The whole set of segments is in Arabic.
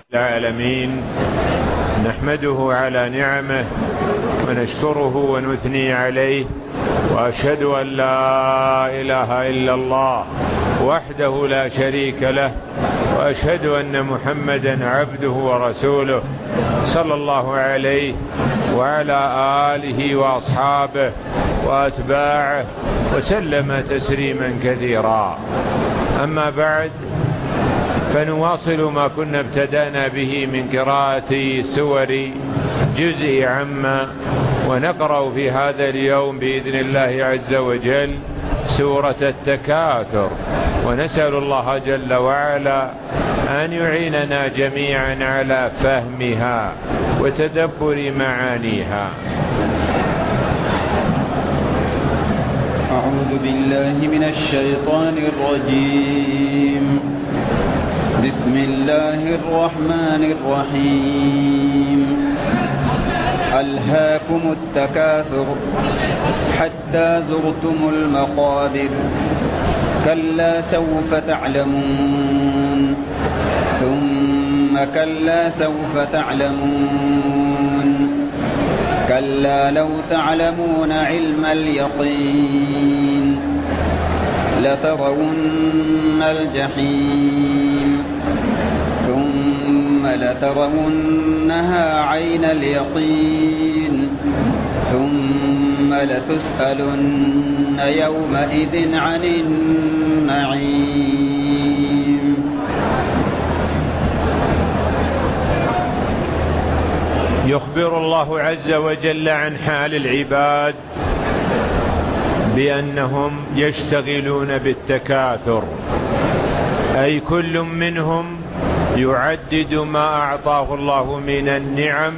العالمين، نحمده على نعمه ونشكره ونثني عليه، وأشهد أن لا إله إلا الله وحده لا شريك له، وأشهد أن محمدا عبده ورسوله صلى الله عليه وعلى آله وأصحابه وأتباعه وسلم تسليما كثيرا. أما بعد، فنواصل ما كنا ابتدأنا به من قراءة سور جزء عما، ونقرأ في هذا اليوم بإذن الله عز وجل سورة التكاثر، ونسأل الله جل وعلا أن يعيننا جميعا على فهمها وتدبر معانيها. أعوذ بالله من الشيطان الرجيم. بسم الله الرحمن الرحيم. ألهاكم التكاثر حتى زرتم المقابر، كلا سوف تعلمون، ثم كلا سوف تعلمون، كلا لو تعلمون علم اليقين لترون الجحيم، ثم لترونها عين اليقين، ثم لتسألن يومئذ عن النعيم. يخبر الله عز وجل عن حال العباد بأنهم يشتغلون بالتكاثر، أي كل منهم يعدد ما أعطاه الله من النعم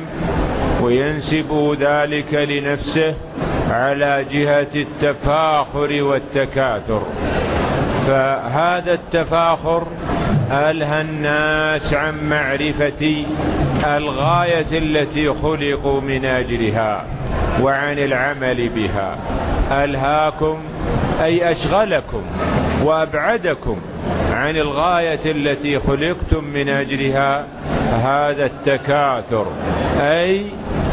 وينسب ذلك لنفسه على جهة التفاخر والتكاثر. فهذا التفاخر ألهى الناس عن معرفة الغاية التي خلقوا من أجلها وعن العمل بها. ألهاكم أي أشغلكم وأبعدكم عن الغاية التي خلقتم من أجلها هذا التكاثر، أي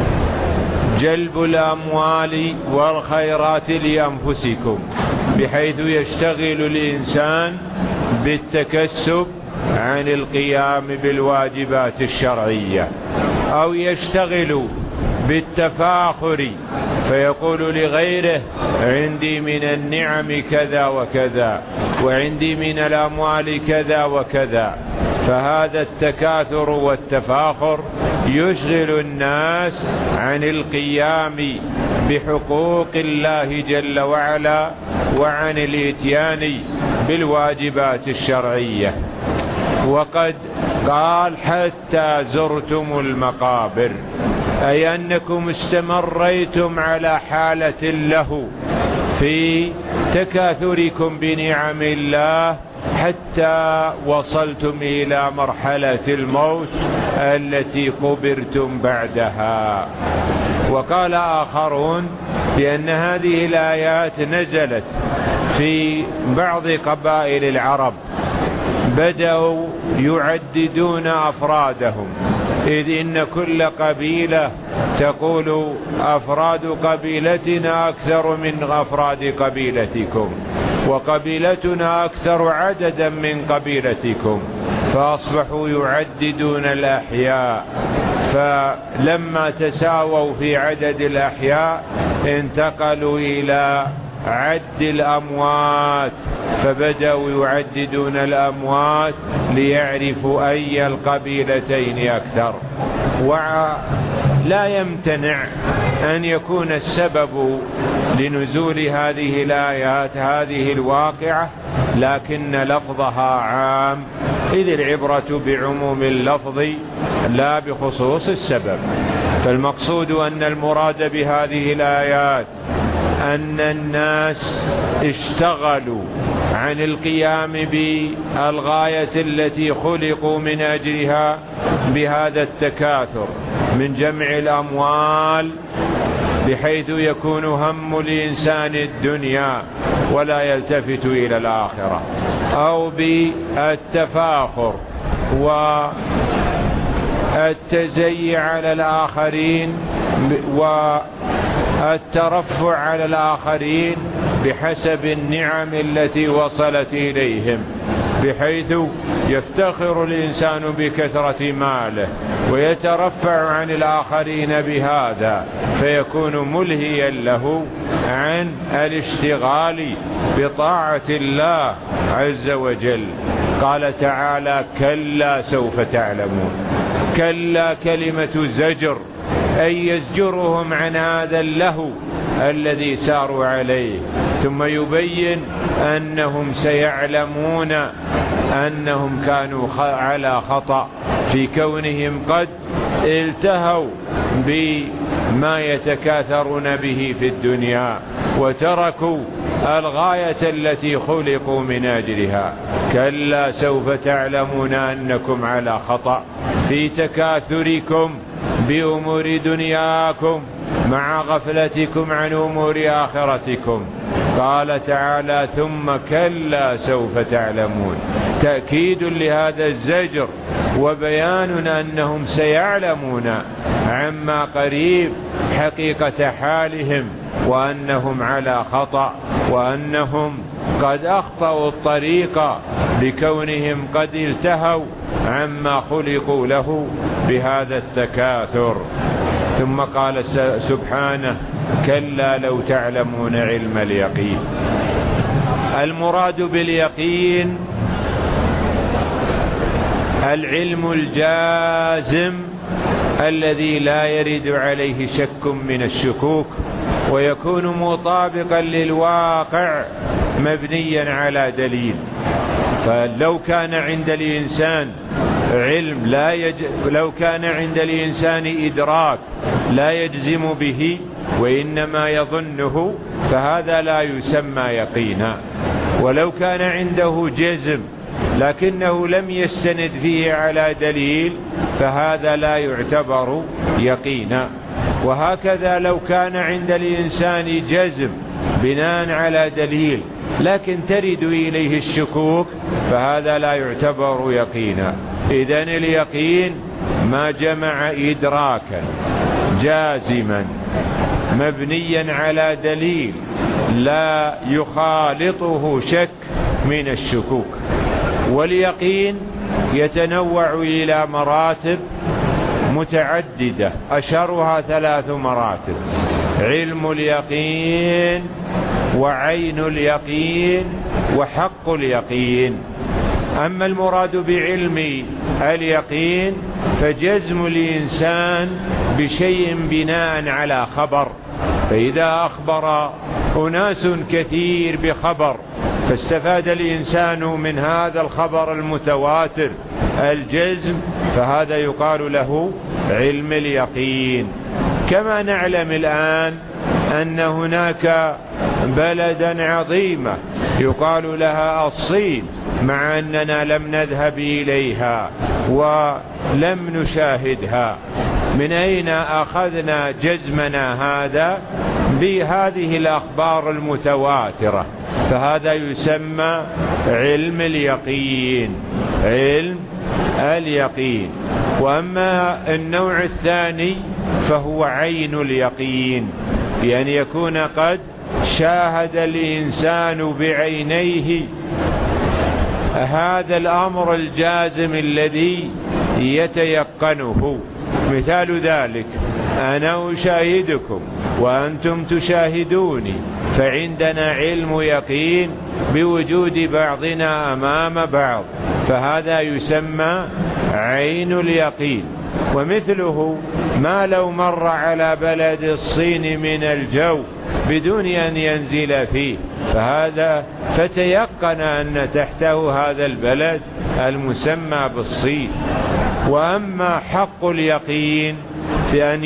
جلب الأموال والخيرات لأنفسكم، بحيث يشتغل الإنسان بالتكسب عن القيام بالواجبات الشرعية، أو يشتغل بالتفاخر فيقول لغيره عندي من النعم كذا وكذا، وعندي من الأموال كذا وكذا. فهذا التكاثر والتفاخر يشغل الناس عن القيام بحقوق الله جل وعلا وعن الاتيان بالواجبات الشرعية. وقد قال حتى زرتم المقابر، أي أنكم استمريتم على حالة له في تكاثركم بنعم الله حتى وصلتم إلى مرحلة الموت التي قبرتم بعدها. وقال آخرون بأن هذه الآيات نزلت في بعض قبائل العرب، بدأوا يعددون أفرادهم، إذ إن كل قبيلة تقول أفراد قبيلتنا أكثر من أفراد قبيلتكم، وقبيلتنا أكثر عددا من قبيلتكم، فأصبحوا يعددون الأحياء. فلما تساووا في عدد الأحياء انتقلوا إلى عد الأموات، فبدأوا يعددون الأموات ليعرفوا أي القبيلتين أكثر. ولا يمتنع أن يكون السبب لنزول هذه الآيات هذه الواقعة، لكن لفظها عام، إذ العبرة بعموم اللفظ لا بخصوص السبب. فالمقصود أن المراد بهذه الآيات أن الناس اشتغلوا عن القيام بالغاية التي خلقوا من أجلها بهذا التكاثر من جمع الأموال، بحيث يكون هم الإنسان الدنيا ولا يلتفت إلى الآخرة، أو بالتفاخر التزيي على الآخرين والترفع على الآخرين بحسب النعم التي وصلت إليهم، بحيث يفتخر الإنسان بكثرة ماله ويترفع عن الآخرين بهذا، فيكون ملهيا له عن الاشتغال بطاعة الله عز وجل. قال تعالى: كلا سوف تعلمون. كلا كلمة زجر، أي يزجرهم عن هذا اللهو الذي ساروا عليه، ثم يبين أنهم سيعلمون أنهم كانوا على خطأ في كونهم قد التهوا بما يتكاثرون به في الدنيا وتركوا الغاية التي خلقوا من أجلها. كلا سوف تعلمون أنكم على خطأ في تكاثركم بأمور دنياكم مع غفلتكم عن أمور آخرتكم. قال تعالى: ثم كلا سوف تعلمون، تأكيد لهذا الزجر وبيان أنهم سيعلمون عما قريب حقيقة حالهم، وأنهم على خطأ، وأنهم قد أخطأوا الطريق بكونهم قد التهوا عما خلقوا له بهذا التكاثر. ثم قال سبحانه: كلا لو تعلمون علم اليقين. المراد باليقين العلم الجازم الذي لا يرد عليه شك من الشكوك، ويكون مطابقا للواقع مبنيا على دليل. فلو كان عند الإنسان علم لو كان عند الإنسان إدراك لا يجزم به وإنما يظنه، فهذا لا يسمى يقينا. ولو كان عنده جزم لكنه لم يستند فيه على دليل، فهذا لا يعتبر يقينا. وهكذا لو كان عند الإنسان جزم بناء على دليل لكن ترد إليه الشكوك، فهذا لا يعتبر يقينا. إذن اليقين ما جمع إدراكا جازما مبنيا على دليل لا يخالطه شك من الشكوك. واليقين يتنوع إلى مراتب متعددة، أشهرها 3 مراتب: علم اليقين، وعين اليقين، وحق اليقين. أما المراد بعلم اليقين فجزم الإنسان بشيء بناء على خبر، فإذا أخبر أناس كثير بخبر فاستفاد الإنسان من هذا الخبر المتواتر الجزم، فهذا يقال له علم اليقين. كما نعلم الآن أن هناك بلدا عظيمة يقال لها الصين، مع أننا لم نذهب إليها ولم نشاهدها. من أين أخذنا جزمنا هذا؟ بهذه الأخبار المتواترة، فهذا يسمى علم اليقين، علم اليقين. وأما النوع الثاني فهو عين اليقين، بأن يكون قد شاهد الإنسان بعينيه هذا الأمر الجازم الذي يتيقنه. مثال ذلك: أنا أشاهدكم وأنتم تشاهدوني، فعندنا علم يقين بوجود بعضنا أمام بعض، فهذا يسمى عين اليقين. ومثله ما لو مر على بلد الصين من الجو بدون أن ينزل فيه، فهذا فتيقن أن تحته هذا البلد المسمى بالصين. وأما حق اليقين فأن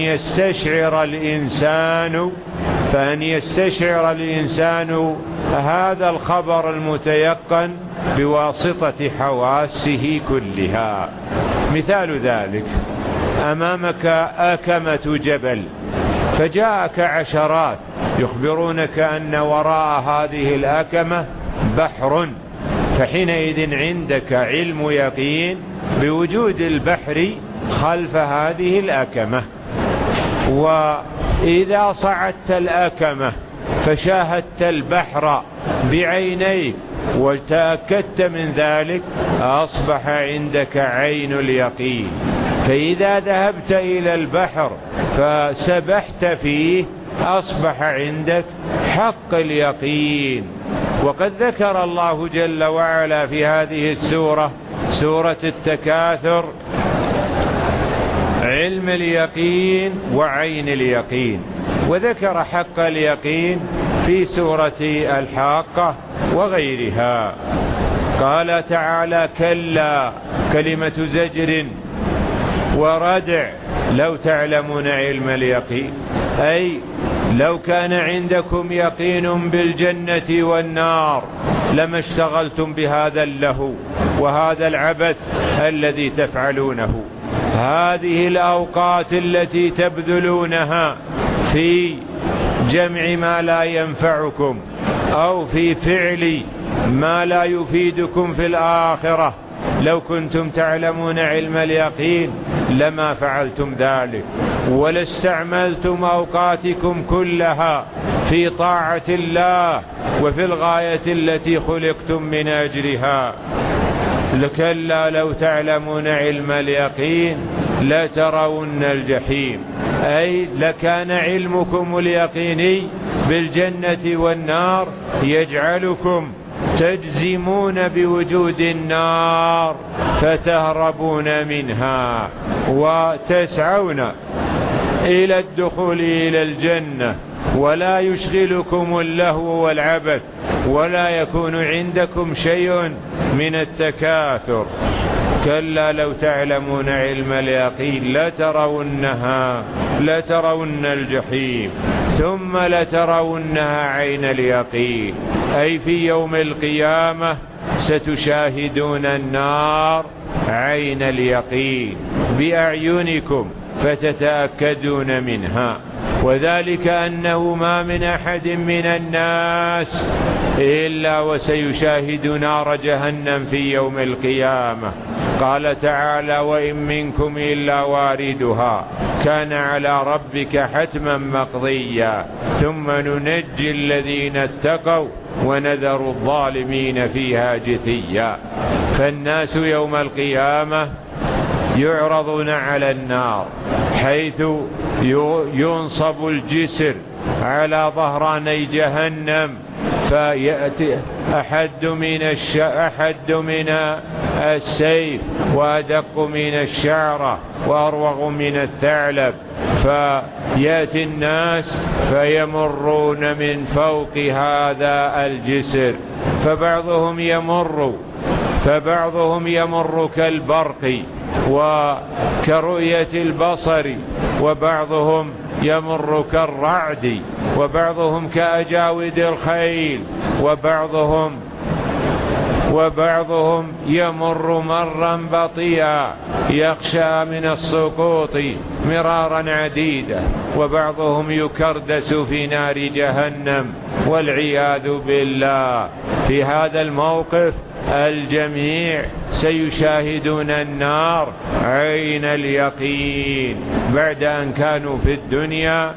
يستشعر الإنسان هذا الخبر المتيقن بواسطة حواسه كلها. مثال ذلك: أمامك أكمة جبل، فجاءك عشرات يخبرونك أن وراء هذه الأكمة بحر، فحينئذ عندك علم يقين بوجود البحر خلف هذه الأكمة. وإذا صعدت الأكمة فشاهدت البحر بعينيك وتأكدت من ذلك، أصبح عندك عين اليقين. فإذا ذهبت إلى البحر فسبحت فيه أصبح عندك حق اليقين. وقد ذكر الله جل وعلا في هذه السورة، سورة التكاثر، علم اليقين وعين اليقين، وذكر حق اليقين في سورة الحاقة وغيرها. قال تعالى: كلا، كلمة زجر وردع، لو تعلمون علم اليقين، أي لو كان عندكم يقين بالجنة والنار لما اشتغلتم بهذا اللهو وهذا العبث الذي تفعلونه. هذه الأوقات التي تبذلونها في جمع ما لا ينفعكم أو في فعل ما لا يفيدكم في الآخرة، لو كنتم تعلمون علم اليقين لما فعلتم ذلك، ولاستعملتم أوقاتكم كلها في طاعة الله وفي الغاية التي خلقتم من أجلها. كلا لو تعلمون علم اليقين لترون الجحيم، أي لكان علمكم اليقيني بالجنة والنار يجعلكم تجزمون بوجود النار فتهربون منها وتسعون إلى الدخول إلى الجنة، ولا يشغلكم اللهو والعبث، ولا يكون عندكم شيء من التكاثر. كلا لو تعلمون علم اليقين لترونها، لترون الجحيم ثم لترونها عين اليقين، أي في يوم القيامة ستشاهدون النار عين اليقين بأعينكم فتتأكدون منها. وذلك أنه ما من أحد من الناس إلا وسيشاهد نار جهنم في يوم القيامة. قال تعالى: وإن منكم إلا واردها كان على ربك حتما مقضيا ثم ننجي الذين اتقوا ونذر الظالمين فيها جثيا. فالناس يوم القيامة يعرضون على النار، حيث ينصب الجسر على ظهراني جهنم، فيأتي أحد من السيف وأدق من الشعرة وأروغ من الثعلب، فيأتي الناس فيمرون من فوق هذا الجسر، فبعضهم يمر كالبرق وكرؤية البصر، وبعضهم يمر كالرعد، وبعضهم كأجاود الخيل، وبعضهم يمر مرا بطيئا يخشى من السقوط مرارا عديدا، وبعضهم يكردس في نار جهنم والعياذ بالله. في هذا الموقف الجميع سيشاهدون النار عين اليقين بعد أن كانوا في الدنيا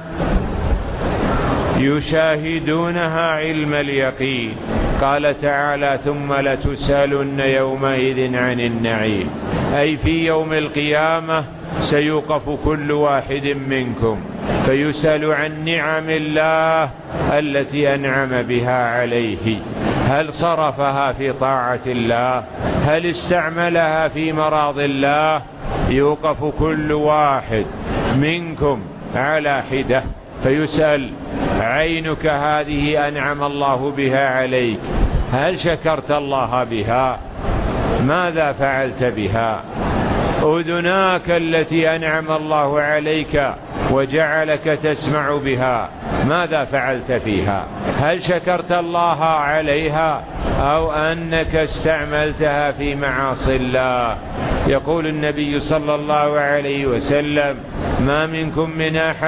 يشاهدونها علم اليقين. قال تعالى: ثم لتسألن يومئذ عن النعيم، أي في يوم القيامة سيوقف كل واحد منكم فيسأل عن نعم الله التي أنعم بها عليه، هل صرفها في طاعة الله؟ هل استعملها في مراض الله؟ يوقف كل واحد منكم على حدة فيسأل: عينك هذه أنعم الله بها عليك، هل شكرت الله بها؟ ماذا فعلت بها؟ أذناك التي أنعم الله عليك وجعلك تسمع بها، ماذا فعلت فيها؟ هل شكرت الله عليها أو أنك استعملتها في معاصي الله؟ يقول النبي صلى الله عليه وسلم: ما منكم من أحد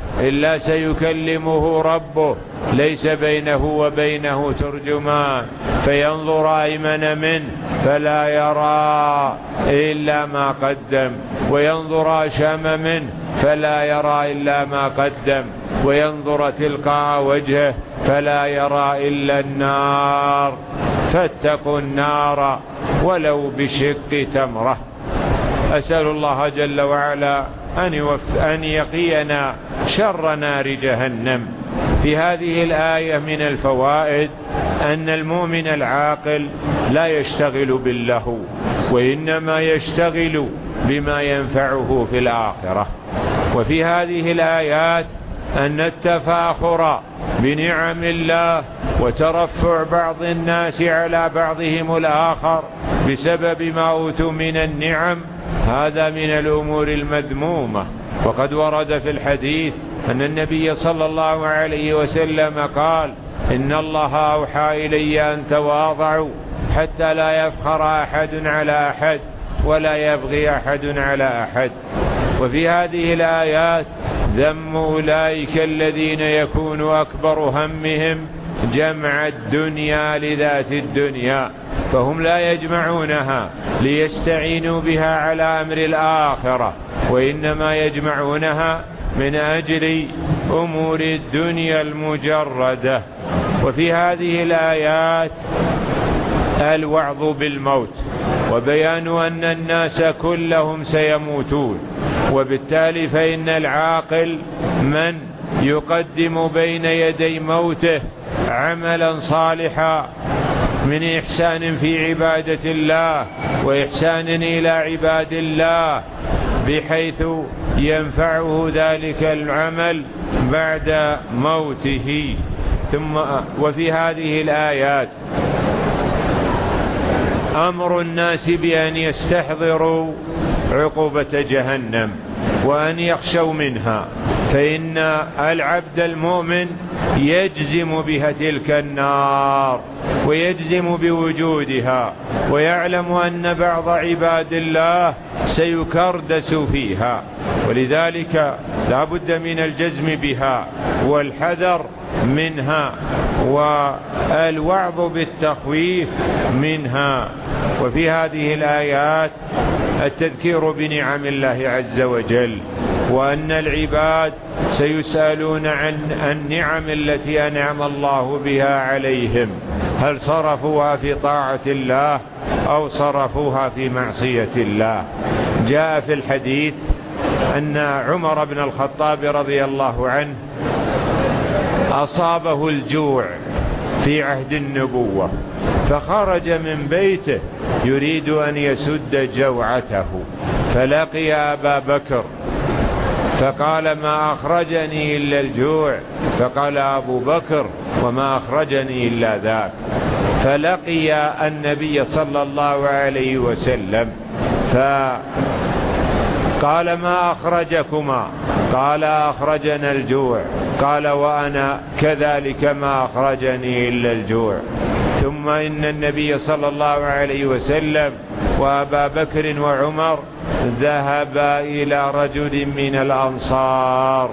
إلا سيكلمه ربه ليس بينه وبينه ترجمان، فينظر أيمن منه فلا يرى إلا ما قدم، وينظر أشأم منه فلا يرى إلا ما قدم، وينظر تلقاء وجهه فلا يرى إلا النار. فاتقوا النار ولو بشق تمرة. أسأل الله جل وعلا أن يقينا شر نار جهنم. في هذه الآية من الفوائد أن المؤمن العاقل لا يشتغل باللهو، وإنما يشتغل بما ينفعه في الآخرة. وفي هذه الآيات أن التفاخر بنعم الله وترفع بعض الناس على بعضهم الآخر بسبب ما أوتوا من النعم هذا من الأمور المذمومة. وقد ورد في الحديث أن النبي صلى الله عليه وسلم قال: إن الله أوحى إلي أن تواضعوا حتى لا يفخر أحد على أحد ولا يبغي أحد على أحد. وفي هذه الآيات ذم أولئك الذين يكون أكبر همهم جمع الدنيا لذات الدنيا، فهم لا يجمعونها ليستعينوا بها على أمر الآخرة، وإنما يجمعونها من أجل أمور الدنيا المجردة. وفي هذه الآيات الوعظ بالموت، وبيان أن الناس كلهم سيموتون، وبالتالي فإن العاقل من يقدم بين يدي موته عملا صالحا من إحسان في عبادة الله وإحسان إلى عباد الله بحيث ينفعه ذلك العمل بعد موته. وفي هذه الآيات أمر الناس بأن يستحضروا عقوبة جهنم وأن يخشوا منها، فإن العبد المؤمن يجزم بها تلك النار ويجزم بوجودها، ويعلم أن بعض عباد الله سيكردس فيها، ولذلك لا بد من الجزم بها والحذر منها والوعظ بالتخويف منها. وفي هذه الآيات التذكير بنعم الله عز وجل، وأن العباد سيسألون عن النعم التي أنعم الله بها عليهم، هل صرفوها في طاعة الله أو صرفوها في معصية الله. جاء في الحديث أن عمر بن الخطاب رضي الله عنه أصابه الجوع في عهد النبوة، فخرج من بيته يريد أن يسد جوعته، فلقي أبا بكر فقال: ما أخرجني إلا الجوع. فقال أبو بكر: وما أخرجني إلا ذاك. فلقي النبي صلى الله عليه وسلم فقال: ما أخرجكما؟ قال: أخرجنا الجوع. قال: وأنا كذلك ما أخرجني إلا الجوع. ثم إن النبي صلى الله عليه وسلم وأبا بكر وعمر ذهبا إلى رجل من الأنصار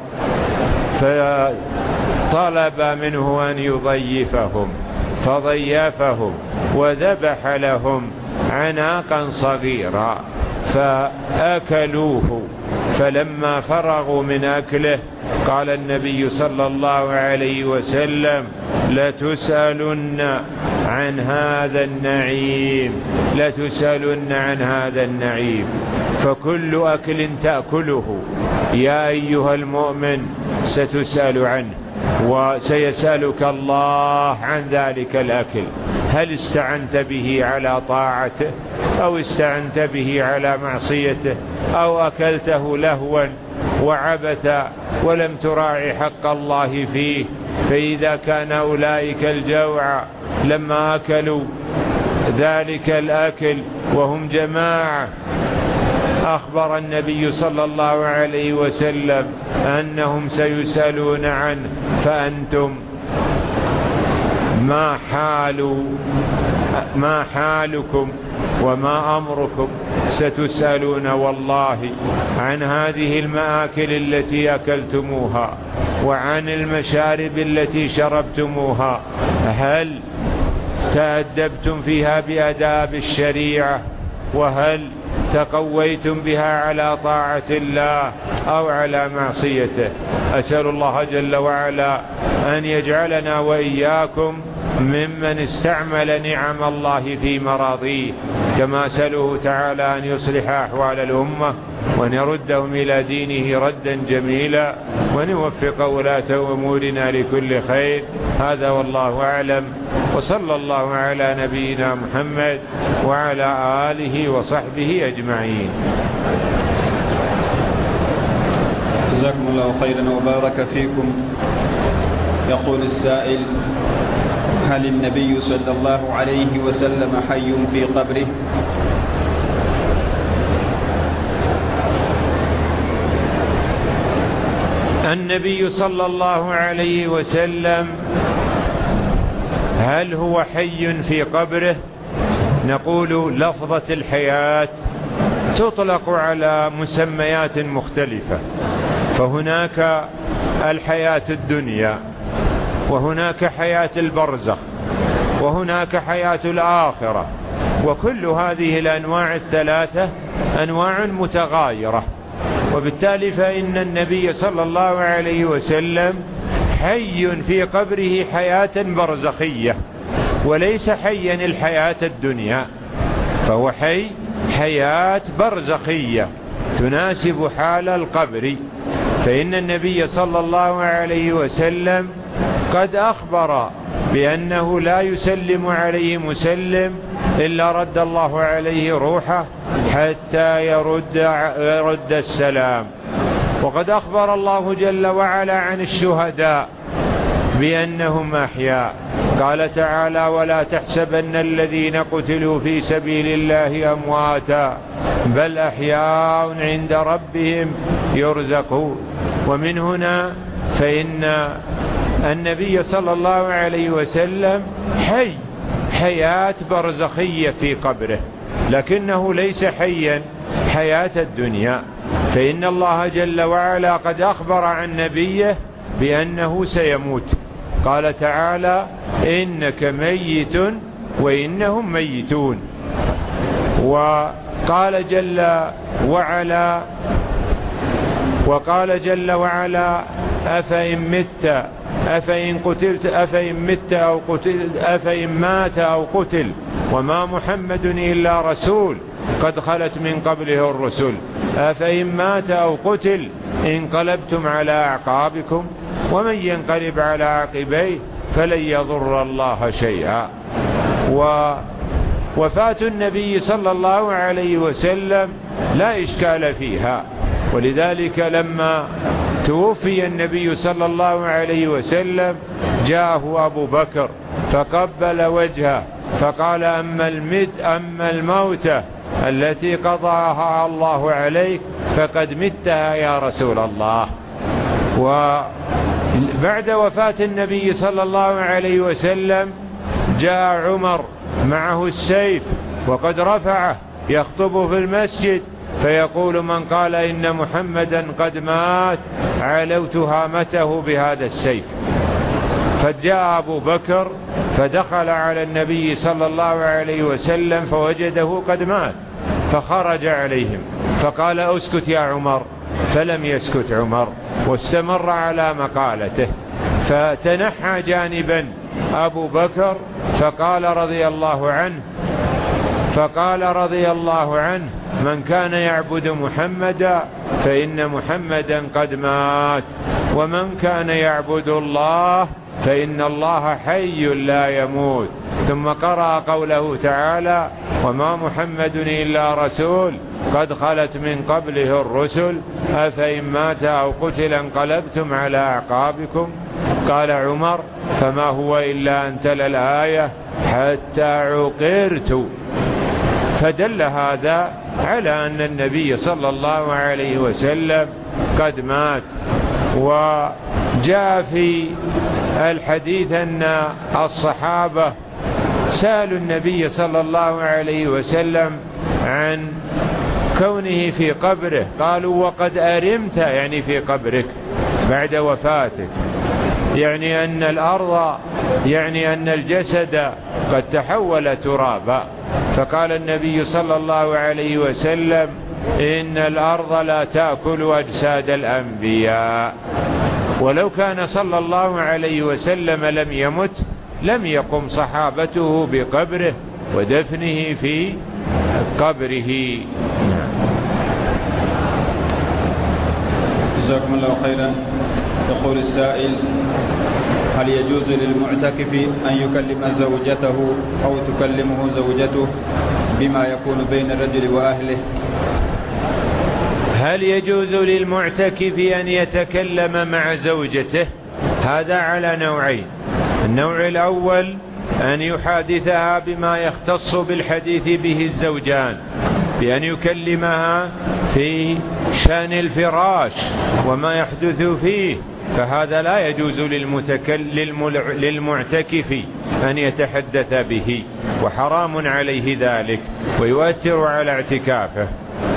فطلب منه أن يضيفهم، فضيفهم وذبح لهم عناقا صغيرا فأكلوه. فلما فرغوا من أكله قال النبي صلى الله عليه وسلم: لتسألن عن هذا النعيم، لتسألن عن هذا النعيم. فكل أكل تأكله يا أيها المؤمن ستسأل عنه، وسيسألك الله عن ذلك الأكل، هل استعنت به على طاعته أو استعنت به على معصيته أو أكلته لهوا وعبثا ولم تراعي حق الله فيه. فإذا كان أولئك الجوع لما أكلوا ذلك الأكل وهم جماعة أخبر النبي صلى الله عليه وسلم أنهم سيسألون عنه، فأنتم ما حالكم وما أمركم؟ ستسألون والله عن هذه المآكل التي أكلتموها وعن المشارب التي شربتموها، هل تأدبتم فيها بآداب الشريعة؟ وهل تقويتم بها على طاعة الله أو على معصيته؟ أسأل الله جل وعلا أن يجعلنا وإياكم ممن استعمل نعم الله في مراضيه، كما أسأله تعالى أن يصلح أحوال الأمة وأن يردهم إلى دينه ردا جميلا، وأن يوفق ولاة أمورنا لكل خير. هذا والله أعلم، وصلى الله على نبينا محمد وعلى آله وصحبه أجمعين. جزاكم الله خيرا وبارك فيكم. يقول السائل: هل النبي صلى الله عليه وسلم حي في قبره؟ النبي صلى الله عليه وسلم هل هو حي في قبره؟ نقول لفظة الحياة تطلق على مسميات مختلفة، فهناك الحياة الدنيا، وهناك حياة البرزخ، وهناك حياة الآخرة، وكل هذه الأنواع الثلاثة أنواع متغايرة، وبالتالي فإن النبي صلى الله عليه وسلم حي في قبره حياة برزخية، وليس حيا الحياة الدنيا، فهو حي حياة برزخية تناسب حال القبر. فإن النبي صلى الله عليه وسلم قد أخبر بأنه لا يسلم عليه مسلم إلا رد الله عليه روحه حتى يرد السلام. وقد أخبر الله جل وعلا عن الشهداء بأنهم أحياء، قال تعالى: ولا تحسبن الذين قتلوا في سبيل الله أمواتا بل أحياء عند ربهم يرزقون. ومن هنا فإن النبي صلى الله عليه وسلم حي حياة برزخية في قبره، لكنه ليس حيا حياة الدنيا، فإن الله جل وعلا قد أخبر عن نبيه بأنه سيموت، قال تعالى: إنك ميت وإنهم ميتون. وقال جل وعلا: أفإن مات أو قتل وما محمد إلا رسول قد خلت من قبله الرسل أفإن مات أو قتل انقلبتم على أعقابكم ومن ينقلب على عقبيه فلن يضر الله شيئا. ووفاة النبي صلى الله عليه وسلم لا إشكال فيها، ولذلك لما توفي النبي صلى الله عليه وسلم جاءه أبو بكر فقبل وجهه فقال: أما الموتة التي قضاها الله عليك فقد متها يا رسول الله. وبعد وفاة النبي صلى الله عليه وسلم جاء عمر معه السيف وقد رفعه يخطب في المسجد، فيقول: من قال إن محمدا قد مات علوت هامته بهذا السيف. فجاء أبو بكر فدخل على النبي صلى الله عليه وسلم فوجده قد مات، فخرج عليهم فقال: اسكت يا عمر، فلم يسكت عمر واستمر على مقالته. فتنحى جانبا أبو بكر فقال رضي الله عنه: من كان يعبد محمدا فإن محمدا قد مات، ومن كان يعبد الله فإن الله حي لا يموت. ثم قرأ قوله تعالى: وما محمد إلا رسول قد خلت من قبله الرسل أفإن مات أو قتل انقلبتم على أعقابكم. قال عمر: فما هو إلا أن تلا الآية حتى عقرت. فدل هذا على أن النبي صلى الله عليه وسلم قد مات. وجاء في الحديث أن الصحابة سألوا النبي صلى الله عليه وسلم عن كونه في قبره. قالوا وقد أرمت يعني في قبرك بعد وفاتك، يعني أن الأرض، يعني أن الجسد قد تحول ترابا. فقال النبي صلى الله عليه وسلم إن الأرض لا تأكل أجساد الأنبياء. ولو كان صلى الله عليه وسلم لم يمت لم يقم صحابته بقبره ودفنه في قبره. جزاكم الله خيرا. يقول السائل: هل يجوز للمعتكف أن يكلم زوجته أو تكلمه زوجته بما يكون بين الرجل وأهله؟ هل يجوز للمعتكف أن يتكلم مع زوجته؟ هذا على نوعين. النوع الأول أن يحادثها بما يختص بالحديث به الزوجان، بأن يكلمها في شأن الفراش وما يحدث فيه، فهذا لا يجوز للمعتكف أن يتحدث به، وحرام عليه ذلك ويؤثر على اعتكافه.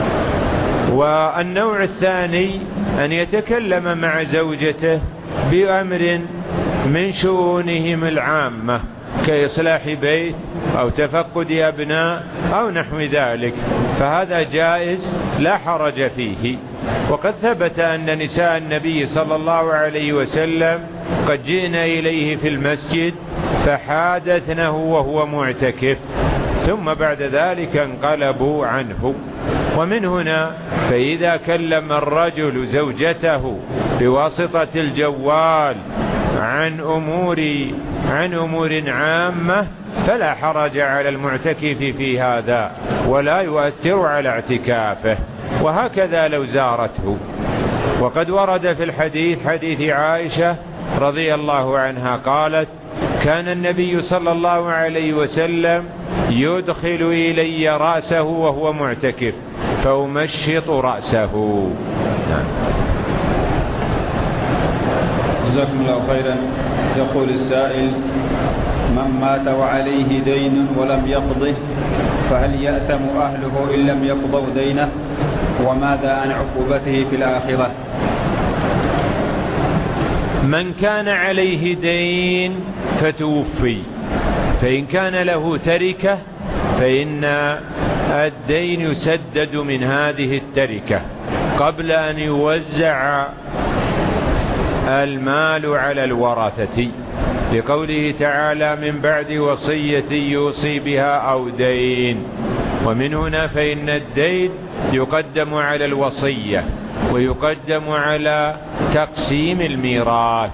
والنوع الثاني أن يتكلم مع زوجته بأمر من شؤونهم العامة كإصلاح بيت أو تفقد أبناء أو نحو ذلك، فهذا جائز لا حرج فيه. وقد ثبت أن نساء النبي صلى الله عليه وسلم قد جئن إليه في المسجد فحادثنه وهو معتكف، ثم بعد ذلك انقلبوا عنه. ومن هنا فإذا كلم الرجل زوجته بواسطة الجوال عن أمور عامة فلا حرج على المعتكف في هذا ولا يؤثر على اعتكافه، وهكذا لو زارته. وقد ورد في الحديث حديث عائشة رضي الله عنها قالت: كان النبي صلى الله عليه وسلم يدخل إلي رأسه وهو معتكف فأمشط رأسه. جزاكم الله خيرا. يقول السائل: من مات وعليه دين ولم يقضه فهل يأثم أهله إن لم يقضوا دينه؟ وماذا عن عقوبته في الآخرة؟ من كان عليه دين فتوفي، فإن كان له تركة فإن الدين يسدد من هذه التركة قبل أن يوزع المال على الورثة، لقوله تعالى: من بعد وصية يوصي بها أو دين. ومن هنا فإن الدين يقدم على الوصية ويقدم على تقسيم الميراث.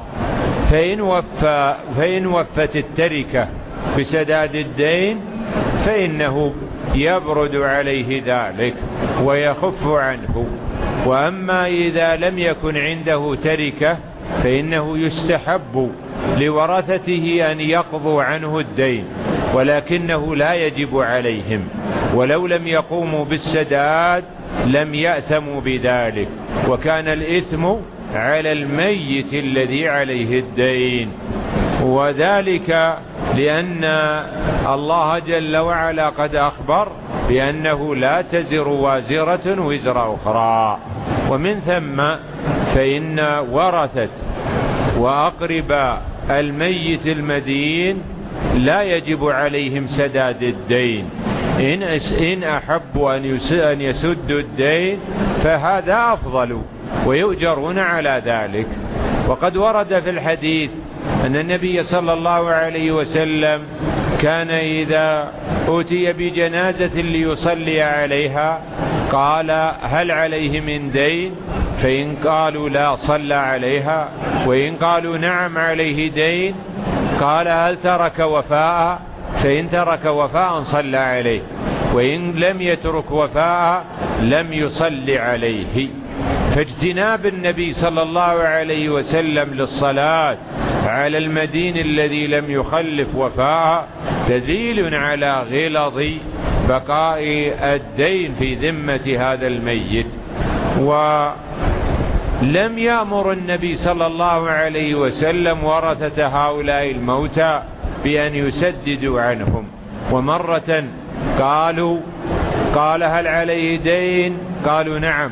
فإن وفت التركة بسداد الدين فإنه يبرد عليه ذلك ويخف عنه. وأما إذا لم يكن عنده تركة فإنه يستحب لورثته أن يقضوا عنه الدين، ولكنه لا يجب عليهم، ولو لم يقوموا بالسداد لم يأثموا بذلك، وكان الإثم على الميت الذي عليه الدين. وذلك لأن الله جل وعلا قد أخبر بأنه لا تزر وازرة وزر أخرى. ومن ثم فإن ورثة وأقرب الميت المدين لا يجب عليهم سداد الدين. إن أحبوا أن يسدوا الدين فهذا أفضل ويؤجرون على ذلك. وقد ورد في الحديث أن النبي صلى الله عليه وسلم كان إذا أتي بجنازة ليصلي عليها قال: هل عليه من دين؟ فإن قالوا لا صلى عليها، وإن قالوا نعم عليه دين قال: هل ترك وفاء؟ فإن ترك وفاء صلى عليه، وإن لم يترك وفاء لم يصلي عليه. فاجتناب النبي صلى الله عليه وسلم للصلاة على المدين الذي لم يخلف وفاء دليل على غلظ بقاء الدين في ذمة هذا الميت. ولم يأمر النبي صلى الله عليه وسلم ورثة هؤلاء الموتى بأن يسددوا عنهم. ومرة قال هل عليه دين؟ قالوا نعم.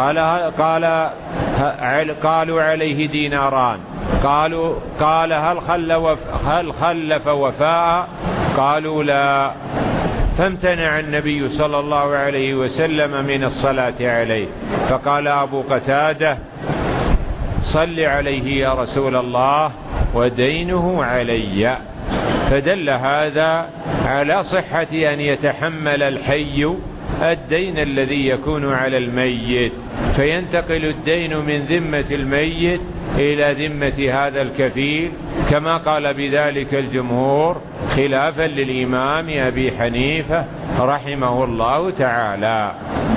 قالوا عليه ديناران. قال هل خلف وفاء؟ قالوا لا. فامتنع النبي صلى الله عليه وسلم من الصلاة عليه. فقال أبو قتادة صل عليه يا رسول الله ودينه علي. فدل هذا على صحة أن يتحمل الحي الدين الذي يكون على الميت، فينتقل الدين من ذمة الميت إلى ذمة هذا الكفيل، كما قال بذلك الجمهور خلافا للإمام أبي حنيفة رحمه الله تعالى.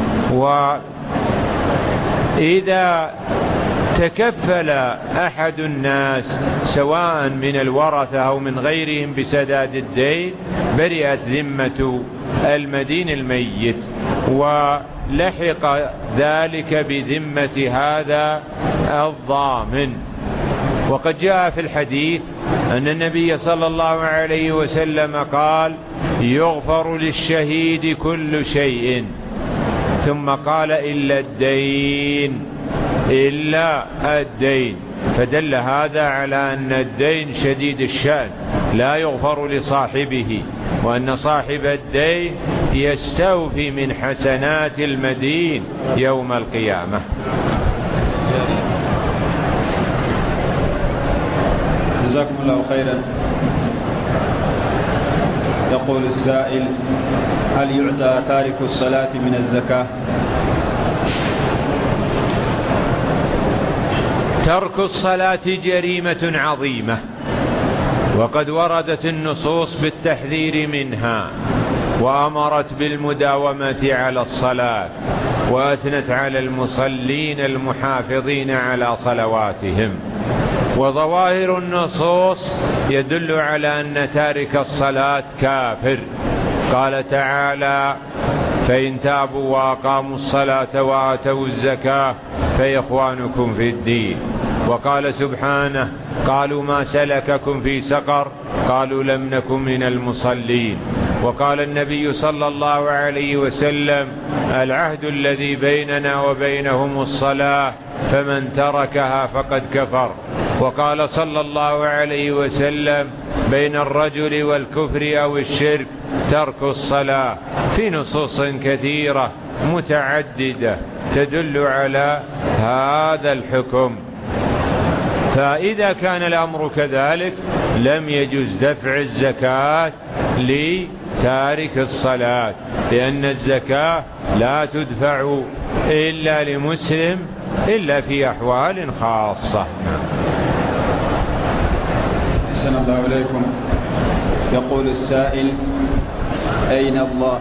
وإذا تكفل أحد الناس سواء من الورثة أو من غيرهم بسداد الدين برئت ذمة المدين الميت، ولحق ذلك بذمة هذا الضامن. وقد جاء في الحديث أن النبي صلى الله عليه وسلم قال يغفر للشهيد كل شيء، ثم قال إلا الدين. فدل هذا على أن الدين شديد الشأن لا يغفر لصاحبه، وأن صاحب الدين يستوفي من حسنات المدين يوم القيامة. جزاكم الله خيرا. يقول السائل هل يعطى تارك الصلاة من الزكاة؟ ترك الصلاة جريمة عظيمة، وقد وردت النصوص بالتحذير منها، وأمرت بالمداومة على الصلاة، وأثنت على المصلين المحافظين على صلواتهم. وظواهر النصوص يدل على أن تارك الصلاة كافر. قال تعالى فإن تابوا وأقاموا الصلاة وآتوا الزكاة فإخوانكم في الدين. وقال سبحانه قالوا ما سلككم في سقر؟ قالوا لم نكن من المصلين. وقال النبي صلى الله عليه وسلم العهد الذي بيننا وبينهم الصلاة فمن تركها فقد كفر. وقال صلى الله عليه وسلم بين الرجل والكفر أو الشرك ترك الصلاة، في نصوص كثيرة متعددة تدل على هذا الحكم. فإذا كان الأمر كذلك لم يجوز دفع الزكاة لتارك الصلاة، لأن الزكاة لا تدفع إلا لمسلم إلا في أحوال خاصة. أحسن الله إليكم. يقول السائل أين الله؟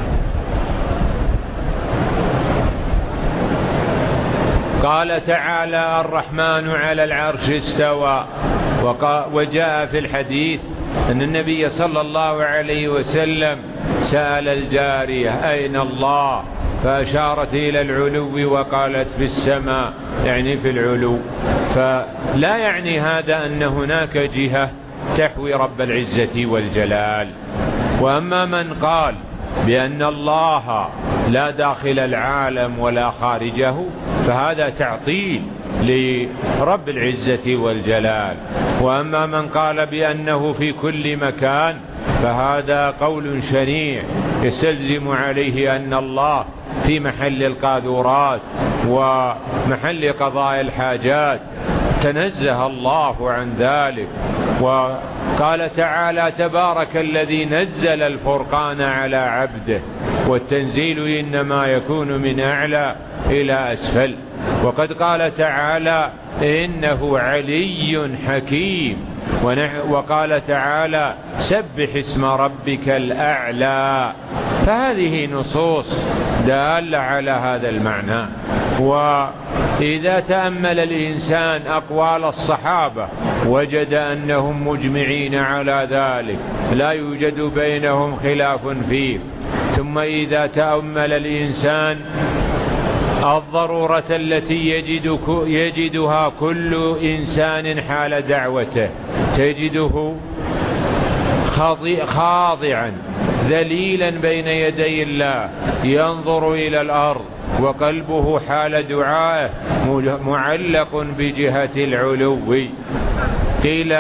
قال تعالى الرحمن على العرش استوى. وجاء في الحديث أن النبي صلى الله عليه وسلم سأل الجارية أين الله؟ فأشارت إلى العلو وقالت في السماء، يعني في العلو. فلا يعني هذا أن هناك جهة تحوي رب العزة والجلال. وأما من قال بأن الله لا داخل العالم ولا خارجه فهذا تعطيل لرب العزة والجلال. وأما من قال بأنه في كل مكان فهذا قول شنيع يستلزم عليه أن الله في محل القاذورات ومحل قضاء الحاجات، تنزه الله عن ذلك. وقال تعالى تبارك الذي نزل الفرقان على عبده، والتنزيل إنما يكون من أعلى إلى أسفل. وقد قال تعالى إنه علي حكيم. وقال تعالى سبح اسم ربك الأعلى. فهذه نصوص دالة على هذا المعنى. وإذا تأمل الإنسان أقوال الصحابة وجد أنهم مجمعين على ذلك، لا يوجد بينهم خلاف فيه. ثم إذا تأمل الإنسان الضرورة التي يجدها كل إنسان حال دعوته، تجده خاضعا ذليلا بين يدي الله ينظر إلى الأرض وقلبه حال دعائه معلق بجهة العلو. قيل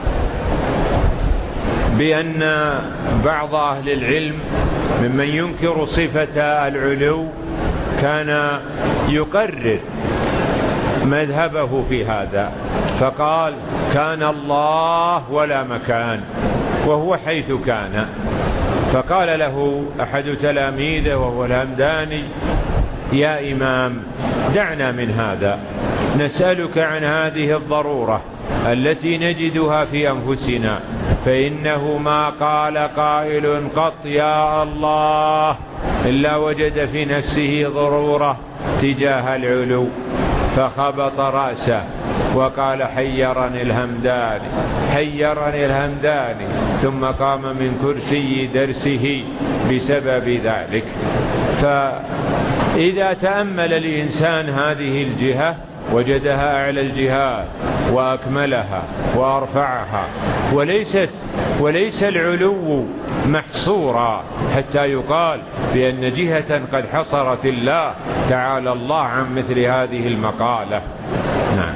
بأن بعض أهل العلم ممن ينكر صفة العلو كان يقرر مذهبه في هذا، فقال كان الله ولا مكان وهو حيث كان. فقال له أحد تلاميذه وهو الهمداني: يا إمام دعنا من هذا، نسألك عن هذه الضرورة التي نجدها في أنفسنا، فإنه ما قال قائل قط يا الله إلا وجد في نفسه ضرورة تجاه العلو، فخبط رأسه وقال حيرني الهمداني، ثم قام من كرسي درسه بسبب ذلك. فإذا تأمل الإنسان هذه الجهة وجدها أعلى الجهات وأكملها وأرفعها، وليس العلو محصورا حتى يقال بأن جهة قد حصرت الله، تعالى الله عن مثل هذه المقالة. نعم.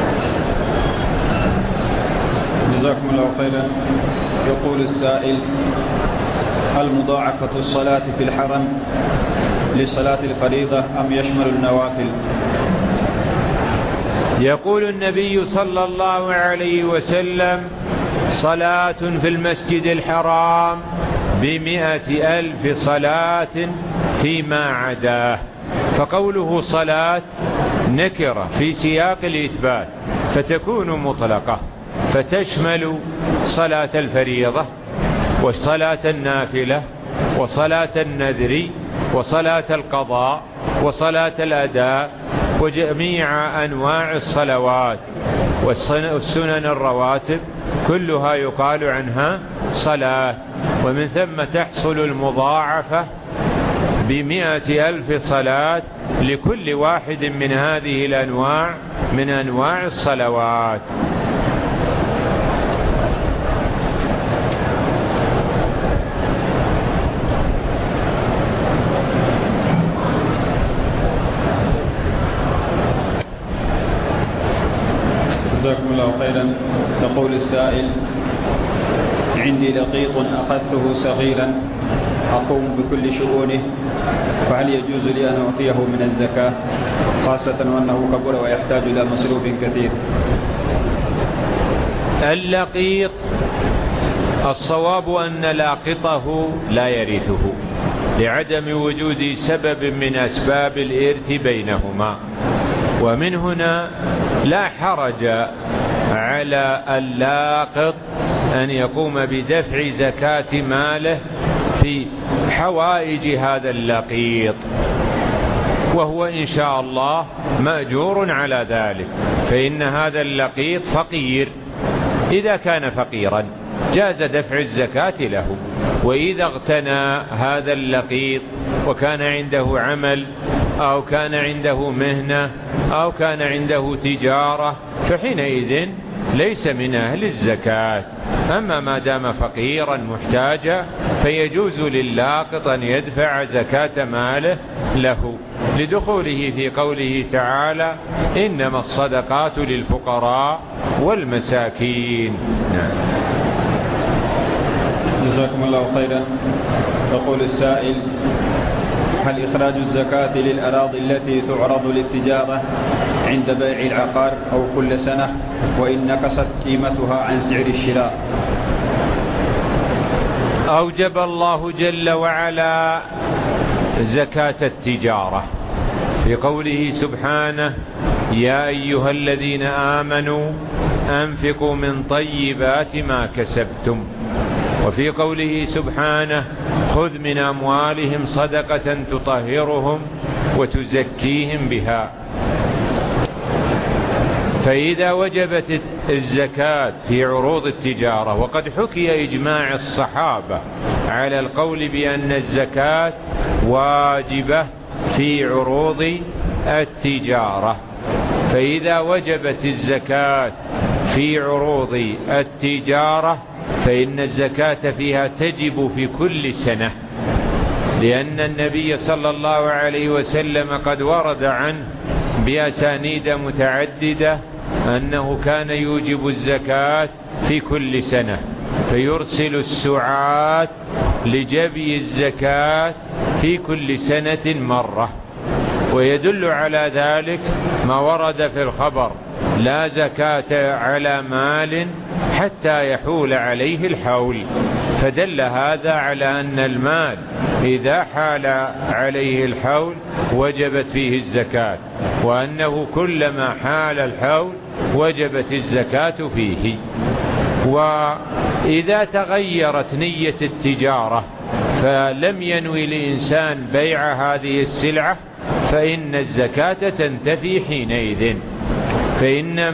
جزاكم الله خيرا. يقول السائل: هل مضاعفة الصلاة في الحرم لصلاة الفريضة أم يشمل النوافل؟ يقول النبي صلى الله عليه وسلم: صلاة في المسجد الحرام ب100,000 صلاة فيما عداه. فقوله صلاة نكرة في سياق الإثبات، فتكون مطلقة، فتشمل صلاة الفريضة وصلاة النافلة وصلاة النذر وصلاة القضاء وصلاة الأداء وجميع أنواع الصلوات والسنن الرواتب، كلها يقال عنها صلاة. ومن ثم تحصل المضاعفة ب100,000 صلاة لكل واحد من هذه الأنواع من أنواع الصلوات. جزاكم الله خيرا. يقول السائل: عندي لقيط أخذته صغيرا أقوم بكل شؤونه، فهل يجوز لي أن أعطيه من الزكاة، خاصة وأنه كبر ويحتاج إلى مصروف كثير؟ اللقيط الصواب أن لاقطه لا يرثه لعدم وجود سبب من أسباب الإرث بينهما، ومن هنا لا حرج على اللاقط أن يقوم بدفع زكاة ماله في حوائج هذا اللقيط، وهو إن شاء الله مأجور على ذلك، فإن هذا اللقيط فقير. إذا كان فقيرا جاز دفع الزكاة له، وإذا اغتنى هذا اللقيط وكان عنده عمل أو كان عنده مهنة أو كان عنده تجارة فحينئذ ليس من أهل الزكاة. أما ما دام فقيرا محتاجا فيجوز للاقط أن يدفع زكاة ماله له، لدخوله في قوله تعالى: إنما الصدقات للفقراء والمساكين. نعم. جزاكم الله خيرا. يقول السائل: هل إخراج الزكاة للأراضي التي تعرض للتجارة عند بيع العقار أو كل سنة وإن نقصت قيمتها عن سعر الشراء؟ أوجب الله جل وعلا زكاة التجارة في قوله سبحانه: يا أيها الذين آمنوا أنفقوا من طيبات ما كسبتم، وفي قوله سبحانه: خذ من أموالهم صدقة تطهرهم وتزكيهم بها. فإذا وجبت الزكاة في عروض التجارة، وقد حكي إجماع الصحابة على القول بأن الزكاة واجبة في عروض التجارة، فإذا وجبت الزكاة في عروض التجارة فإن الزكاة فيها تجب في كل سنة، لأن النبي صلى الله عليه وسلم قد ورد عنه بأسانيد متعددة أنه كان يوجب الزكاة في كل سنة، فيرسل السعاة لجبي الزكاة في كل سنة مرة. ويدل على ذلك ما ورد في الخبر: لا زكاة على مال حتى يحول عليه الحول. فدل هذا على أن المال إذا حال عليه الحول وجبت فيه الزكاة، وأنه كلما حال الحول وجبت الزكاة فيه. وإذا تغيرت نية التجارة فلم ينوي الإنسان بيع هذه السلعة فإن الزكاة تنتفي حينئذ. فإن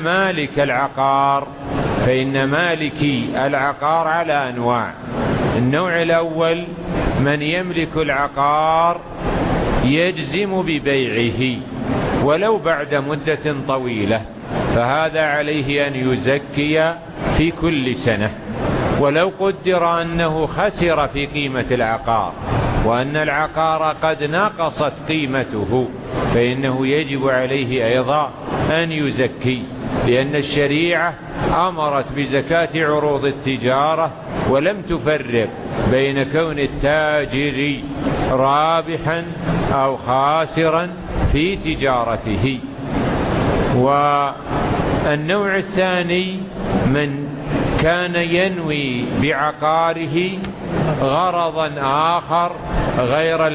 مالكي العقار على أنواع. النوع الأول من يملك العقار يجزم ببيعه ولو بعد مدة طويلة، فهذا عليه أن يزكي في كل سنة. ولو قدر أنه خسر في قيمة العقار وأن العقار قد نقصت قيمته فإنه يجب عليه أيضا أن يزكي، لأن الشريعة أمرت بزكاة عروض التجارة ولم تفرق بين كون التاجر رابحا أو خاسرا في تجارته. والنوع الثاني من كان ينوي بعقاره غرضا آخر غير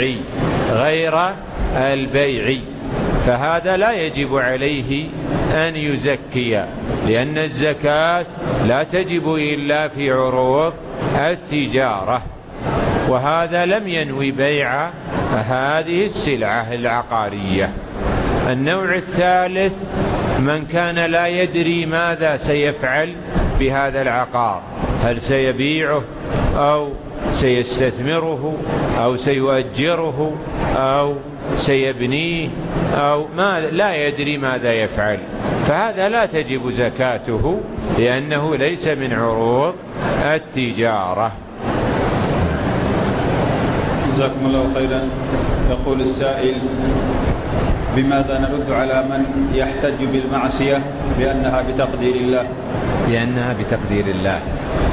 البيع فهذا لا يجب عليه أن يزكي، لأن الزكاة لا تجب إلا في عروض التجارة، وهذا لم ينوي بيع هذه السلعة العقارية. النوع الثالث من كان لا يدري ماذا سيفعل بهذا العقار، هل سيبيعه أو سيستثمره أو سيؤجره أو سيبنيه أو لا يدري ماذا يفعل، فهذا لا تجب زكاته لأنه ليس من عروض التجارة. جزاكم الله خيرا. يقول السائل: بماذا نرد على من يحتج بالمعصية بأنها بتقدير الله؟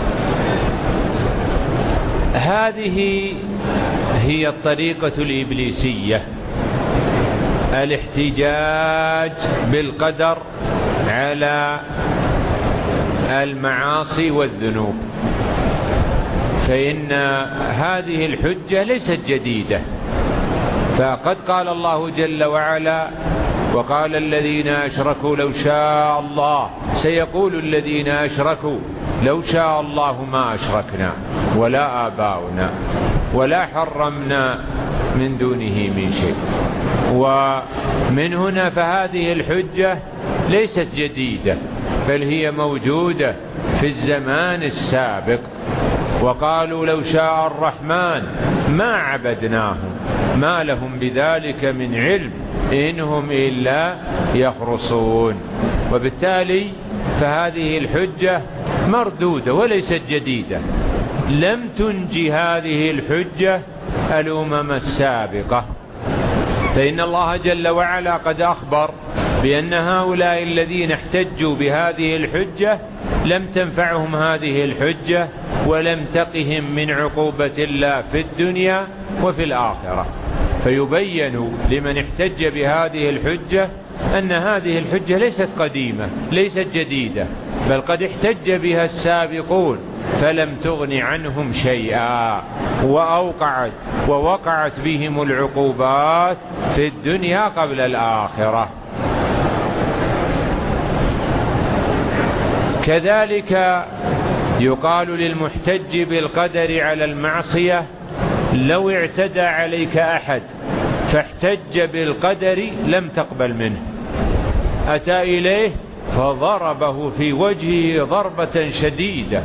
هذه هي الطريقة الإبليسية، الاحتجاج بالقدر على المعاصي والذنوب، فإن هذه الحجة ليست جديدة. فقد قال الله جل وعلا: وقال الذين أشركوا لو شاء الله، سيقول الذين أشركوا لو شاء الله ما أشركنا ولا آباؤنا ولا حرمنا من دونه من شيء. ومن هنا فهذه الحجة ليست جديدة، بل هي موجودة في الزمان السابق. وقالوا لو شاء الرحمن ما عبدناهم ما لهم بذلك من علم إنهم إلا يخرصون. وبالتالي فهذه الحجة مردودة وليست جديدة، لم تنجي هذه الحجة الأمم السابقة، فإن الله جل وعلا قد أخبر بأن هؤلاء الذين احتجوا بهذه الحجة لم تنفعهم هذه الحجة ولم تقهم من عقوبة الله في الدنيا وفي الآخرة. فيبين لمن احتج بهذه الحجة أن هذه الحجة ليست قديمة ليست جديدة، بل قد احتج بها السابقون فلم تغن عنهم شيئا، ووقعت بهم العقوبات في الدنيا قبل الآخرة. كذلك يقال للمحتج بالقدر على المعصية: لو اعتدى عليك أحد فاحتج بالقدر لم تقبل منه، أتى إليه فضربه في وجهه ضربة شديدة،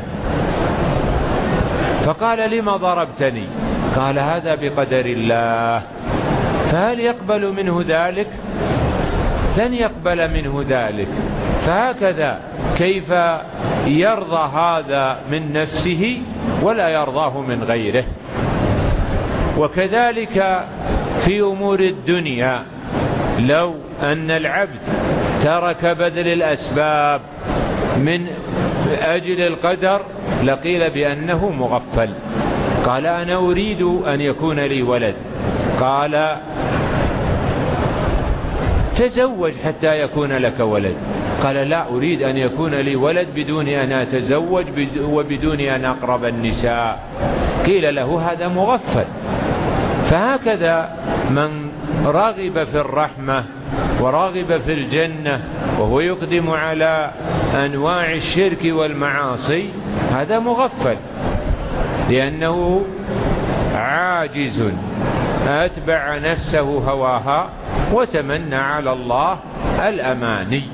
فقال: لما ضربتني؟ قال: هذا بقدر الله. فهل يقبل منه ذلك؟ لن يقبل منه ذلك. فهكذا كيف يرضى هذا من نفسه ولا يرضاه من غيره. وكذلك في أمور الدنيا، لو أن العبد ترك بذل الأسباب من أجل القدر لقيل بأنه مغفل. قال أنا أريد أن يكون لي ولد، قال تزوج حتى يكون لك ولد، قال لا أريد أن يكون لي ولد بدون أن أتزوج وبدون أن أقرب النساء، قيل له هذا مغفل. فهكذا من راغب في الرحمة وراغب في الجنة وهو يقدم على أنواع الشرك والمعاصي هذا مغفل، لأنه عاجز أتبع نفسه هواها وتمنى على الله الأماني.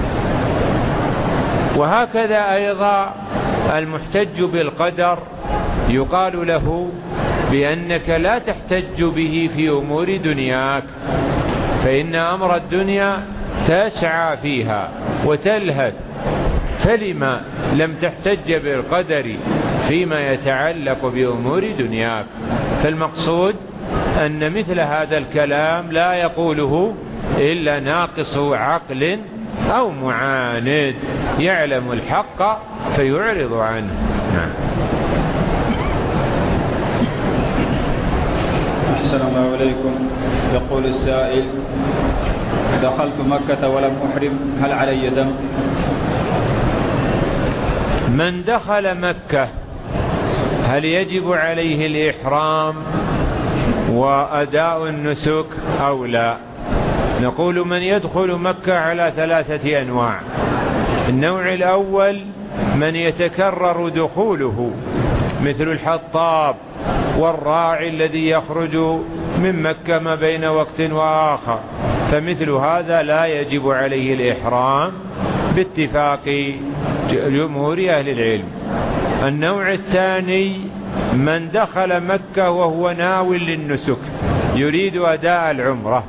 وهكذا أيضا المحتج بالقدر يقال له بأنك لا تحتج به في أمور دنياك، فإن أمر الدنيا تسعى فيها وتلهث، فلما لم تحتج بالقدر فيما يتعلق بأمور دنياك؟ فالمقصود أن مثل هذا الكلام لا يقوله إلا ناقص عقل أو معاند يعلم الحق فيعرض عنه. نعم. أحسن الله إليكم. يقول السائل: دخلت مكة ولم أحرم، هل علي دم؟ من دخل مكة هل يجب عليه الإحرام وأداء النسك أو لا؟ نقول من يدخل مكة على 3 أنواع. النوع الأول من يتكرر دخوله، مثل الحطاب والراعي الذي يخرج من مكة ما بين وقت وآخر، فمثل هذا لا يجب عليه الإحرام باتفاق جمهور أهل العلم. النوع الثاني من دخل مكة وهو ناوي للنسك يريد أداء العمرة،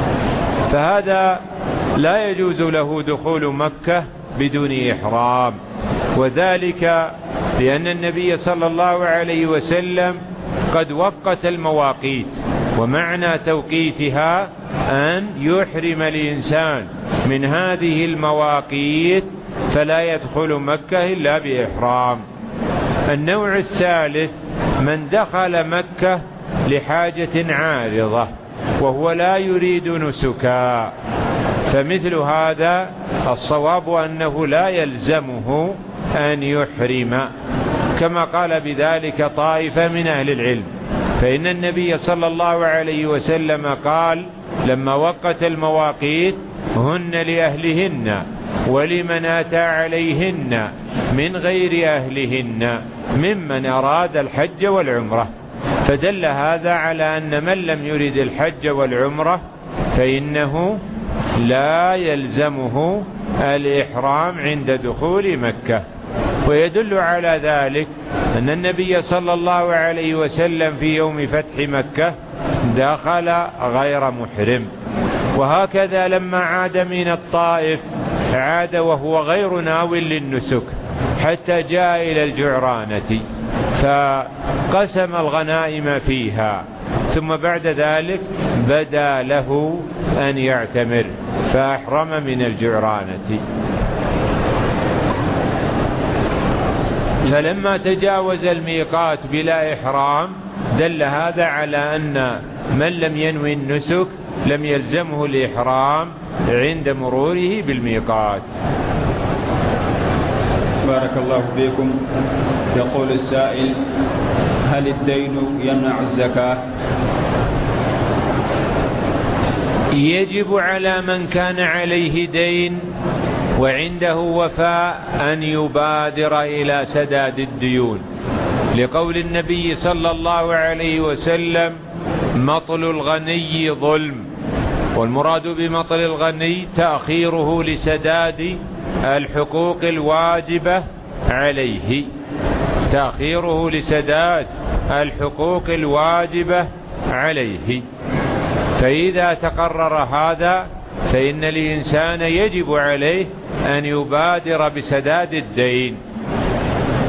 فهذا لا يجوز له دخول مكة بدون إحرام، وذلك لأن النبي صلى الله عليه وسلم قد وقت المواقيت، ومعنى توقيتها أن يحرم الإنسان من هذه المواقيت فلا يدخل مكة إلا بإحرام. النوع الثالث من دخل مكة لحاجة عارضة وهو لا يريد نسكا، فمثل هذا الصواب أنه لا يلزمه أن يحرم، كما قال بذلك طائفة من أهل العلم. فإن النبي صلى الله عليه وسلم قال لما وقت المواقيت: هن لأهلهن ولمن أتى عليهن من غير أهلهن ممن أراد الحج والعمرة. فدل هذا على أن من لم يرد الحج والعمرة فإنه لا يلزمه الإحرام عند دخول مكة. ويدل على ذلك أن النبي صلى الله عليه وسلم في يوم فتح مكة دخل غير محرم، وهكذا لما عاد من الطائف عاد وهو غير ناو للنسك حتى جاء إلى الجعرانة فقسم الغنائم فيها، ثم بعد ذلك بدا له أن يعتمر فأحرم من الجعرانة. فلما تجاوز الميقات بلا إحرام دل هذا على أن من لم ينوي النسك لم يلزمه الإحرام عند مروره بالميقات. بارك الله فيكم. يقول السائل: هل الدين يمنع الزكاة؟ يجب على من كان عليه دين وعنده وفاء أن يبادر إلى سداد الديون، لقول النبي صلى الله عليه وسلم: مطل الغني ظلم. والمراد بمطل الغني تأخيره لسداد الحقوق الواجبة عليه، تأخيره لسداد الحقوق الواجبة عليه. فإذا تقرر هذا فإن الإنسان يجب عليه أن يبادر بسداد الدين،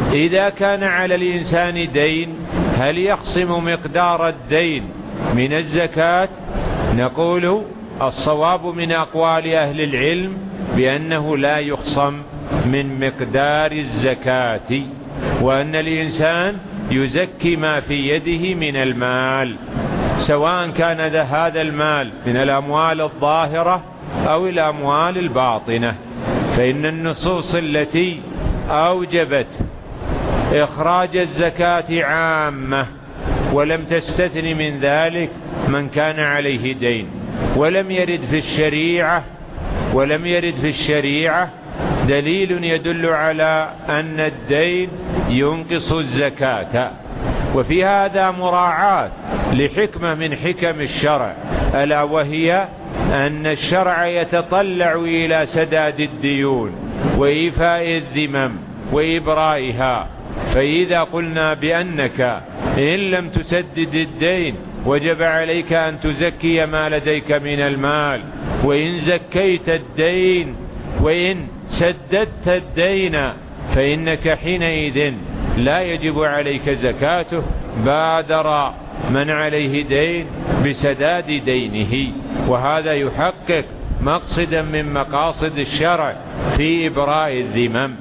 إذا كان على الإنسان دين هل يخصم مقدار الدين من الزكاة؟ نقول الصواب من أقوال أهل العلم بأنه لا يخصم من مقدار الزكاة، وأن الإنسان يزكي ما في يده من المال، سواء كان هذا المال من الأموال الظاهرة أو الأموال الباطنة. فإن النصوص التي أوجبت إخراج الزكاة عامة ولم تستثن من ذلك من كان عليه دين، ولم يرد في الشريعة دليل يدل على أن الدين ينقص الزكاة. وفي هذا مراعاة لحكمة من حكم الشرع، ألا وهي أن الشرع يتطلع إلى سداد الديون وإيفاء الذمم وإبرائها. فإذا قلنا بأنك إن لم تسدد الدين وجب عليك أن تزكي ما لديك من المال، وإن زكيت الدين وإن سددت الدين فإنك حينئذ لا يجب عليك زكاته، بادر من عليه دين بسداد دينه، وهذا يحقق مقصدا من مقاصد الشرع في إبراء الذمم.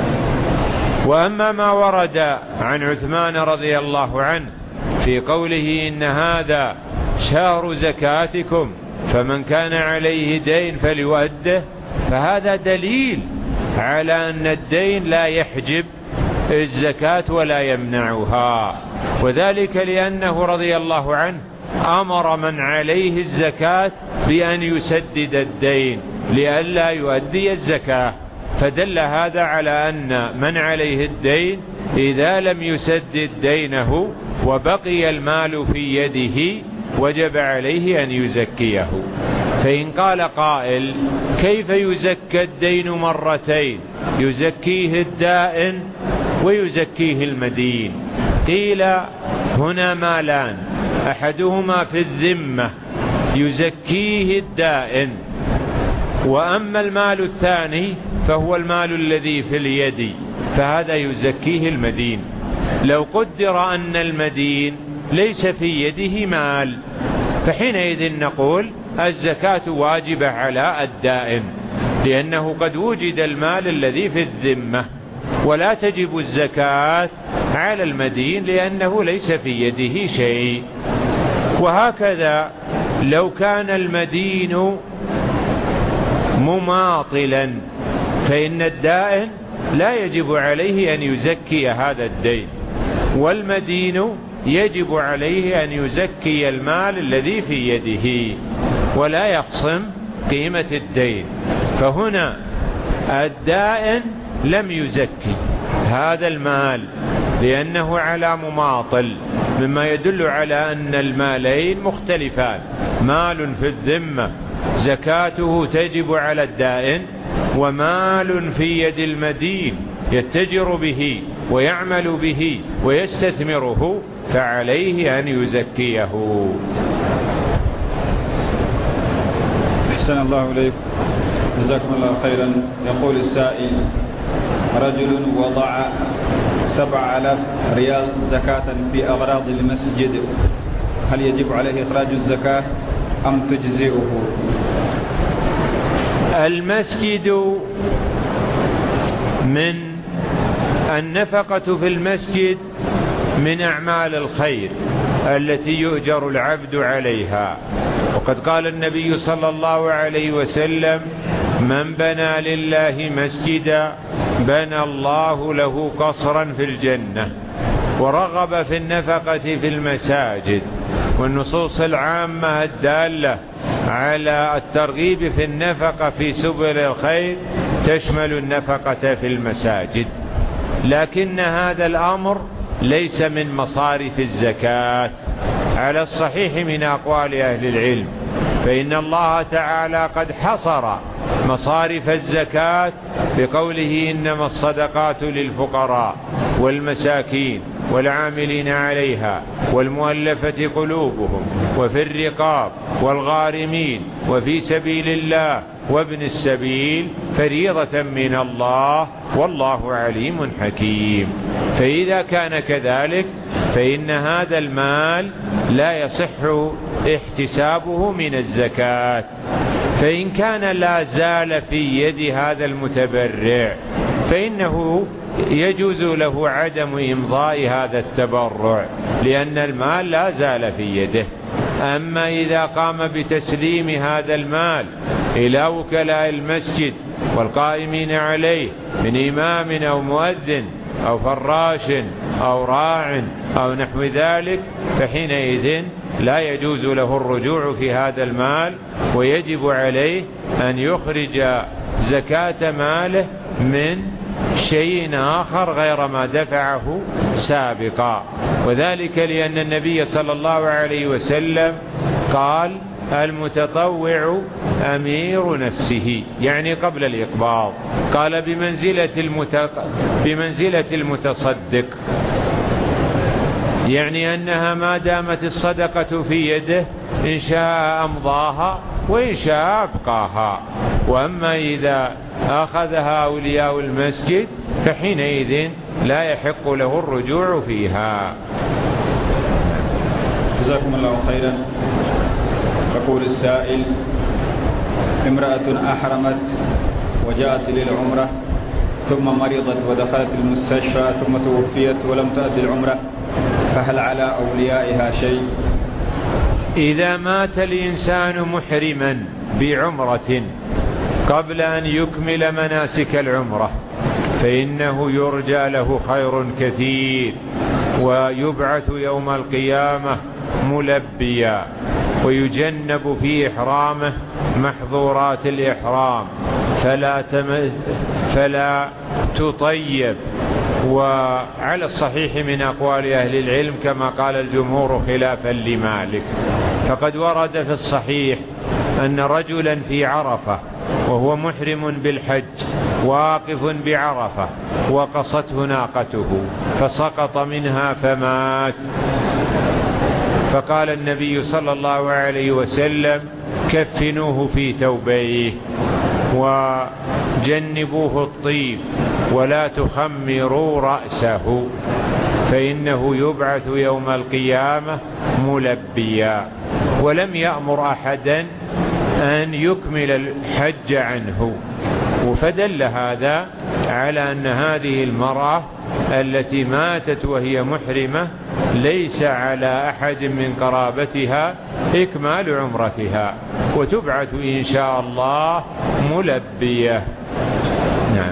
وأما ما ورد عن عثمان رضي الله عنه في قوله إن هذا شهر زكاتكم فمن كان عليه دين فليؤده، فهذا دليل على أن الدين لا يحجب الزكاة ولا يمنعها، وذلك لأنه رضي الله عنه أمر من عليه الزكاة بأن يسدد الدين لئلا يؤدي الزكاة، فدل هذا على أن من عليه الدين إذا لم يسدد دينه وبقي المال في يده وجب عليه أن يزكيه. فإن قال قائل كيف يزكى الدين مرتين، يزكيه الدائن ويزكيه المدين؟ قيل هنا مالان، أحدهما في الذمة يزكيه الدائن، وأما المال الثاني فهو المال الذي في اليد فهذا يزكيه المدين. لو قدر أن المدين ليس في يده مال فحينئذ نقول الزكاة واجبة على الدائن، لأنه قد وجد المال الذي في الذمة، ولا تجب الزكاة على المدين لأنه ليس في يده شيء. وهكذا لو كان المدين مماطلا فإن الدائن لا يجب عليه أن يزكي هذا الدين، والمدين يجب عليه أن يزكي المال الذي في يده ولا يخصم قيمة الدين. فهنا الدائن لم يزكي هذا المال لأنه على مماطل، مما يدل على أن المالين مختلفان، مال في الذمة زكاته تجب على الدائن، ومال في يد المدين يتجر به ويعمل به ويستثمره فعليه أن يزكيه. أحسن الله إليك، جزاكم الله خيرا. يقول السائل: رجل وضع 7,000 ريال زكاة في أغراض المسجد، هل يجب عليه إخراج الزكاة أم تجزئه؟ المسجد من النفقة في المسجد من أعمال الخير التي يؤجر العبد عليها، وقد قال النبي صلى الله عليه وسلم: من بنى لله مسجدا بنى الله له قصرا في الجنة. ورغب في النفقة في المساجد، والنصوص العامة الدالة على الترغيب في النفقة في سبل الخير تشمل النفقة في المساجد، لكن هذا الأمر ليس من مصارف الزكاة على الصحيح من أقوال أهل العلم، فإن الله تعالى قد حصر مصارف الزكاة بقوله: إنما الصدقات للفقراء والمساكين والعاملين عليها والمؤلفة قلوبهم وفي الرقاب والغارمين وفي سبيل الله وابن السبيل فريضة من الله، والله عليم حكيم. فإذا كان كذلك فإن هذا المال لا يصح احتسابه من الزكاة. فإن كان لا زال في يد هذا المتبرع فإنه يجوز له عدم إمضاء هذا التبرع، لأن المال لا زال في يده. أما إذا قام بتسليم هذا المال إلى وكلاء المسجد والقائمين عليه من إمام أو مؤذن أو فراش أو راع أو نحو ذلك، فحينئذ لا يجوز له الرجوع في هذا المال، ويجب عليه أن يخرج زكاة ماله من شيء آخر غير ما دفعه سابقا. وذلك لأن النبي صلى الله عليه وسلم قال: المتطوع أمير نفسه، يعني قبل الإقباض. قال: بمنزلة المتصدق، يعني أنها ما دامت الصدقة في يده إن شاء أمضاها وإن شاء أبقاها. وأما إذا أخذها أولياء المسجد فحينئذ لا يحق له الرجوع فيها. جزاكم الله خيرا. يقول السائل: امرأة أحرمت وجاءت للعمرة ثم مرضت ودخلت المستشفى ثم توفيت ولم تأتي العمرة، فهل على أوليائها شيء؟ إذا مات الإنسان محرما بعمرة قبل أن يكمل مناسك العمرة فإنه يرجى له خير كثير، ويبعث يوم القيامة ملبيا، ويجنب في إحرامه محظورات الإحرام، فلا تطيب. وعلى الصحيح من أقوال أهل العلم كما قال الجمهور خلافا لمالك، فقد ورد في الصحيح أن رجلا في عرفة وهو محرم بالحج واقف بعرفة وقصته ناقته فسقط منها فمات، فقال النبي صلى الله عليه وسلم: كفنوه في ثوبيه وجنبوه الطيب ولا تخمروا رأسه، فإنه يبعث يوم القيامة ملبيا. ولم يأمر أحدا أن يكمل الحج عنه. فدل هذا على أن هذه المرأة التي ماتت وهي محرمة ليس على أحد من قرابتها إكمال عمرتها، وتبعث إن شاء الله ملبية. نعم.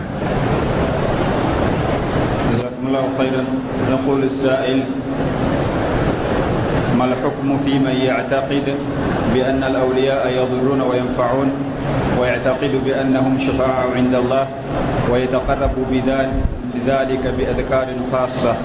جزاكم الله خيرا. يقول السائل: ما الحكم في من يعتقد بأن الأولياء يضرون وينفعون، ويعتقد بأنهم شفعاء عند الله، ويتقرب بذلك بأذكار خاصة؟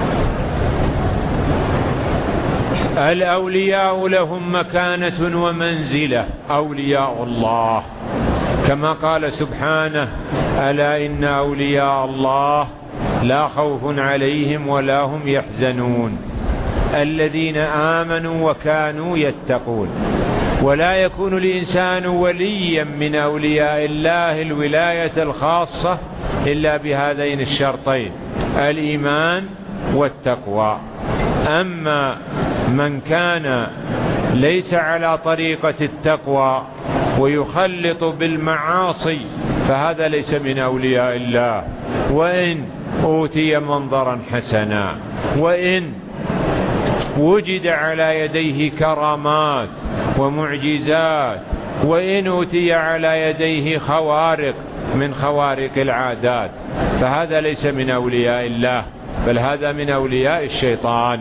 الأولياء لهم مكانة ومنزلة، أولياء الله كما قال سبحانه: ألا إن أولياء الله لا خوف عليهم ولا هم يحزنون الذين آمنوا وكانوا يتقون. ولا يكون الإنسان وليا من أولياء الله الولاية الخاصة إلا بهذين الشرطين: الإيمان والتقوى. أما من كان ليس على طريقة التقوى ويخلط بالمعاصي فهذا ليس من أولياء الله، وإن أوتي منظرا حسنا، وإن وجد على يديه كرامات ومعجزات، وإن أوتي على يديه خوارق من خوارق العادات، فهذا ليس من أولياء الله، بل هذا من أولياء الشيطان.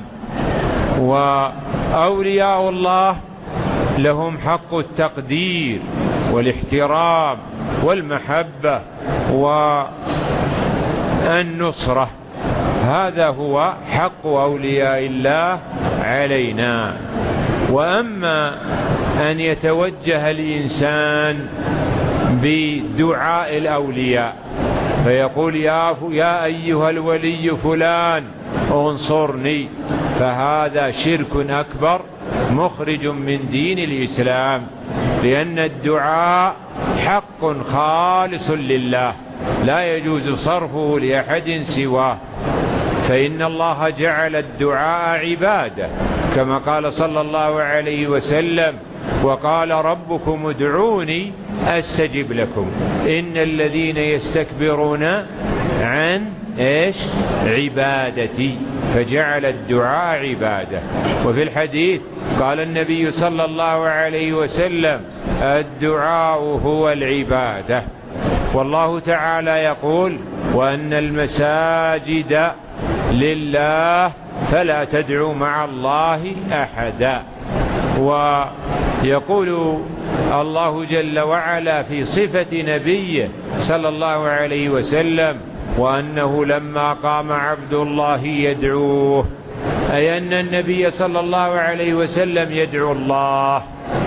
وأولياء الله لهم حق التقدير والاحترام والمحبة والنصرة، هذا هو حق أولياء الله علينا. وأما أن يتوجه الإنسان بدعاء الأولياء فيقول: يا أيها الولي فلان انصرني، فهذا شرك أكبر مخرج من دين الإسلام، لأن الدعاء حق خالص لله لا يجوز صرفه لأحد سواه، فإن الله جعل الدعاء عبادة كما قال صلى الله عليه وسلم: وقال ربكم ادعوني أستجب لكم إن الذين يستكبرون عن عبادتي، فجعل الدعاء عبادة. وفي الحديث قال النبي صلى الله عليه وسلم: الدعاء هو العبادة. والله تعالى يقول: وأن المساجد لله فلا تدعوا مع الله أحدا. ويقول الله جل وعلا في صفة نبيه صلى الله عليه وسلم: وأنه لما قام عبد الله يدعوه، أي أن النبي صلى الله عليه وسلم يدعو الله.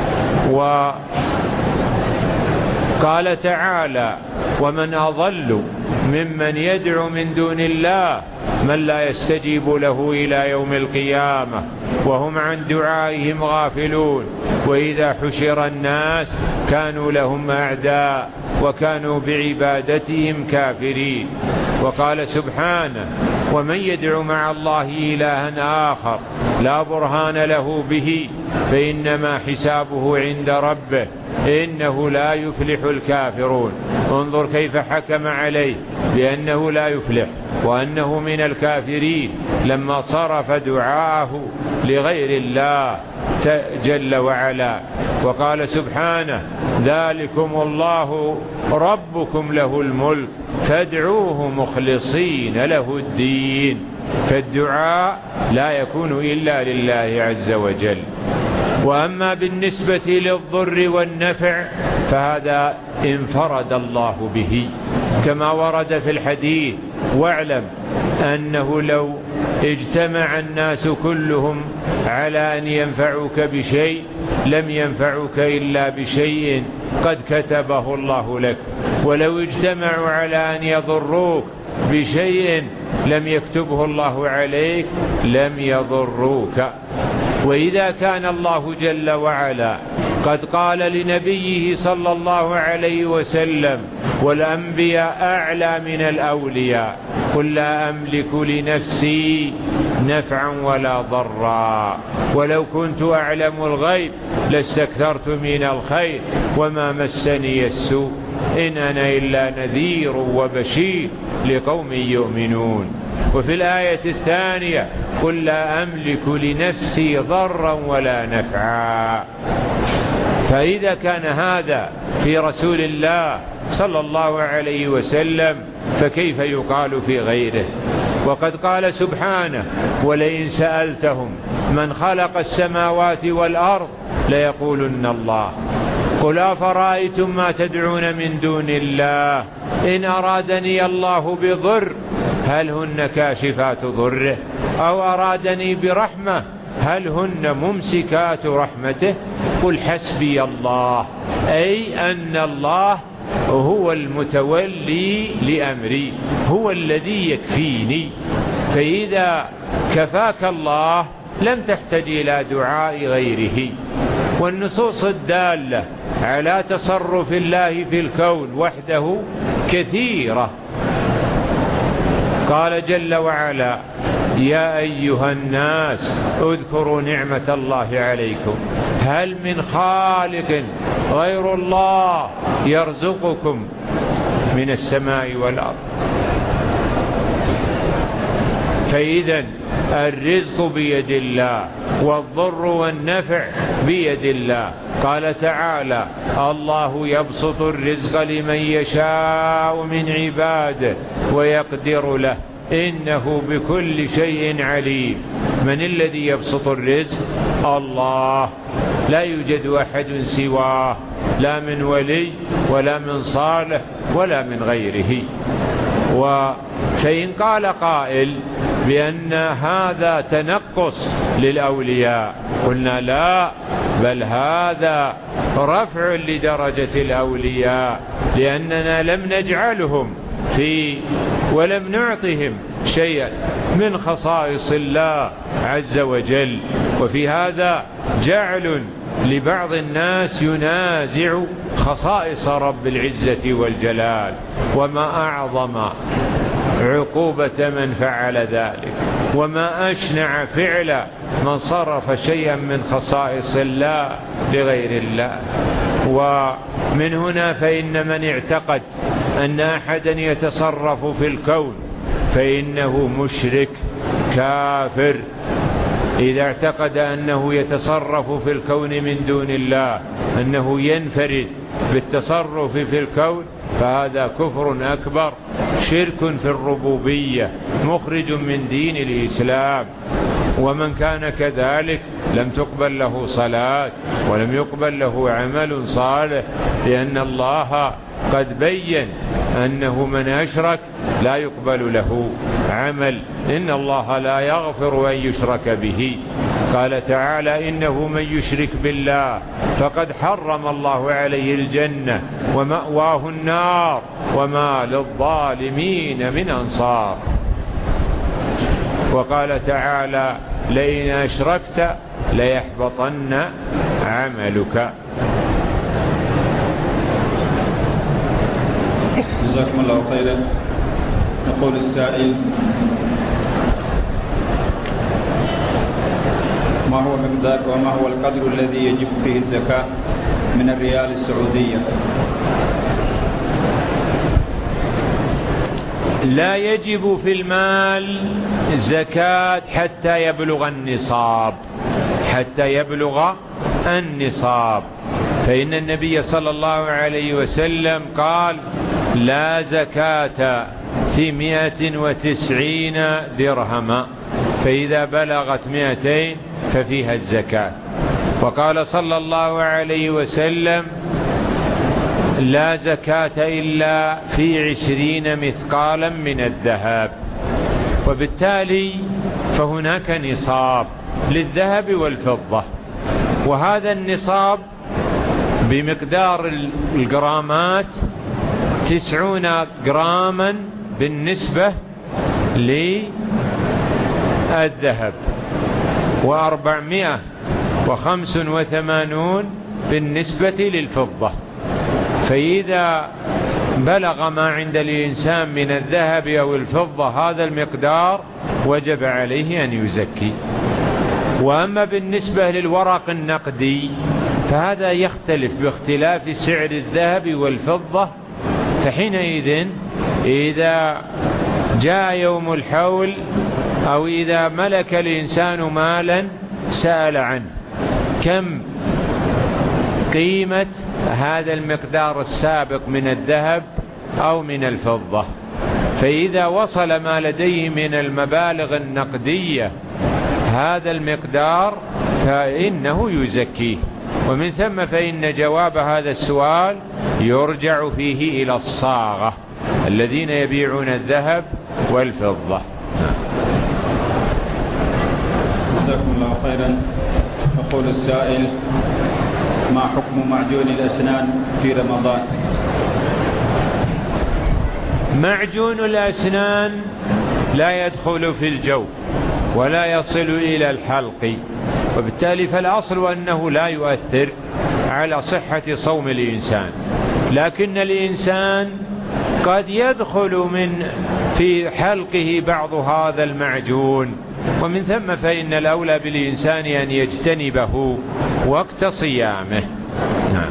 وقال تعالى: ومن أضل ممن يدعو من دون الله من لا يستجيب له إلى يوم القيامة وهم عن دعائهم غافلون وإذا حشر الناس كانوا لهم أعداء وكانوا بعبادتهم كافرين. وقال سبحانه: ومن يدعو مع الله إلها آخر لا برهان له به فإنما حسابه عند ربه إنه لا يفلح الكافرون. انظر كيف حكم عليه بأنه لا يفلح وأنه من الكافرين لما صرف دعاءه لغير الله جل وعلا. وقال سبحانه: ذلكم الله ربكم له الملك فادعوه مخلصين له الدين. فالدعاء لا يكون إلا لله عز وجل. وأما بالنسبة للضر والنفع فهذا انفرد الله به كما ورد في الحديث: واعلم أنه لو اجتمع الناس كلهم على أن ينفعوك بشيء لم ينفعوك إلا بشيء قد كتبه الله لك، ولو اجتمعوا على أن يضروك بشيء لم يكتبه الله عليك لم يضروك. وإذا كان الله جل وعلا قد قال لنبيه صلى الله عليه وسلم: والأنبياء أعلى من الأولياء، قل لا أملك لنفسي نفعا ولا ضرا ولو كنت أعلم الغيب لاستكثرت من الخير وما مسني السوء إن أنا إلا نذير وبشير لقوم يؤمنون. وفي الآية الثانية: قل لا أملك لنفسي ضرا ولا نفعا. فإذا كان هذا في رسول الله صلى الله عليه وسلم فكيف يقال في غيره؟ وقد قال سبحانه: ولئن سألتهم من خلق السماوات والأرض ليقولن الله قل أفرأيتم ما تدعون من دون الله إن أرادني الله بضر هل هن كاشفات ضره أو أرادني برحمة هل هن ممسكات رحمته قل حسبي الله، أي أن الله هو المتولي لأمري، هو الذي يكفيني. فإذا كفاك الله لم تحتاج إلى دعاء غيره. والنصوص الدالة على تصرف الله في الكون وحده كثيرة. قال جل وعلا: يا أيها الناس اذكروا نعمة الله عليكم هل من خالق غير الله يرزقكم من السماء والأرض. فإذا الرزق بيد الله والضر والنفع بيد الله. قال تعالى: الله يبسط الرزق لمن يشاء من عباده ويقدر له إنه بكل شيء عليم. من الذي يبسط الرزق؟ الله، لا يوجد أحد سواه، لا من ولي ولا من صالح ولا من غيره. فإن قال قائل بأن هذا تنقص للأولياء قلنا لا، بل هذا رفع لدرجة الأولياء، لأننا لم نجعلهم ولم نعطهم شيئا من خصائص الله عز وجل. وفي هذا جعل لبعض الناس ينازع خصائص رب العزة والجلال، وما أعظم عقوبة من فعل ذلك، وما أشنع فعل من صرف شيئا من خصائص الله لغير الله. ومن هنا فإن من اعتقد أن أحدا يتصرف في الكون فإنه مشرك كافر. إذا اعتقد أنه يتصرف في الكون من دون الله، أنه ينفرد بالتصرف في الكون، فهذا كفر أكبر، شرك في الربوبية، مخرج من دين الإسلام. ومن كان كذلك لم تقبل له صلاة ولم يقبل له عمل صالح، لأن الله قد بين أنه من أشرك لا يقبل له عمل، إن الله لا يغفر أن يشرك به. قال تعالى: إنه من يشرك بالله فقد حرم الله عليه الجنة ومأواه النار وما للظالمين من أنصار. وقال تعالى: لئن أشركت ليحبطن عملك. جزاكم الله خيرا. يقول السائل: ما هو مقدار وما هو القدر الذي يجب فيه الزكاة من الريال السعودية؟ لا يجب في المال زكاة حتى يبلغ النصاب، حتى يبلغ النصاب. فإن النبي صلى الله عليه وسلم قال: لا زكاة في 190 درهما، فإذا بلغت 200 ففيها الزكاة. وقال صلى الله عليه وسلم: لا زكاة إلا في 20 مثقالا من الذهب. وبالتالي فهناك نصاب للذهب والفضة، وهذا النصاب بمقدار الجرامات 90 جراما بالنسبة للذهب، و485 بالنسبة للفضة. فإذا بلغ ما عند الإنسان من الذهب أو الفضة هذا المقدار وجب عليه أن يزكي. وأما بالنسبة للورق النقدي فهذا يختلف باختلاف سعر الذهب والفضة، فحينئذ إذا جاء يوم الحول أو إذا ملك الإنسان مالا سأل عنه كم قيمة هذا المقدار السابق من الذهب أو من الفضة، فإذا وصل ما لديه من المبالغ النقدية هذا المقدار فإنه يزكيه. ومن ثم فإن جواب هذا السؤال يرجع فيه إلى الصاغة الذين يبيعون الذهب والفضة. جزاكم الله خيرا. يقول السائل: ما حكم معجون الأسنان في رمضان؟ معجون الأسنان لا يدخل في الجوف ولا يصل إلى الحلق، وبالتالي فالأصل أنه لا يؤثر على صحة صوم الإنسان، لكن الإنسان قد يدخل في حلقه بعض هذا المعجون، ومن ثم فإن الأولى بالإنسان أن يجتنبه وقت صيامه. نعم.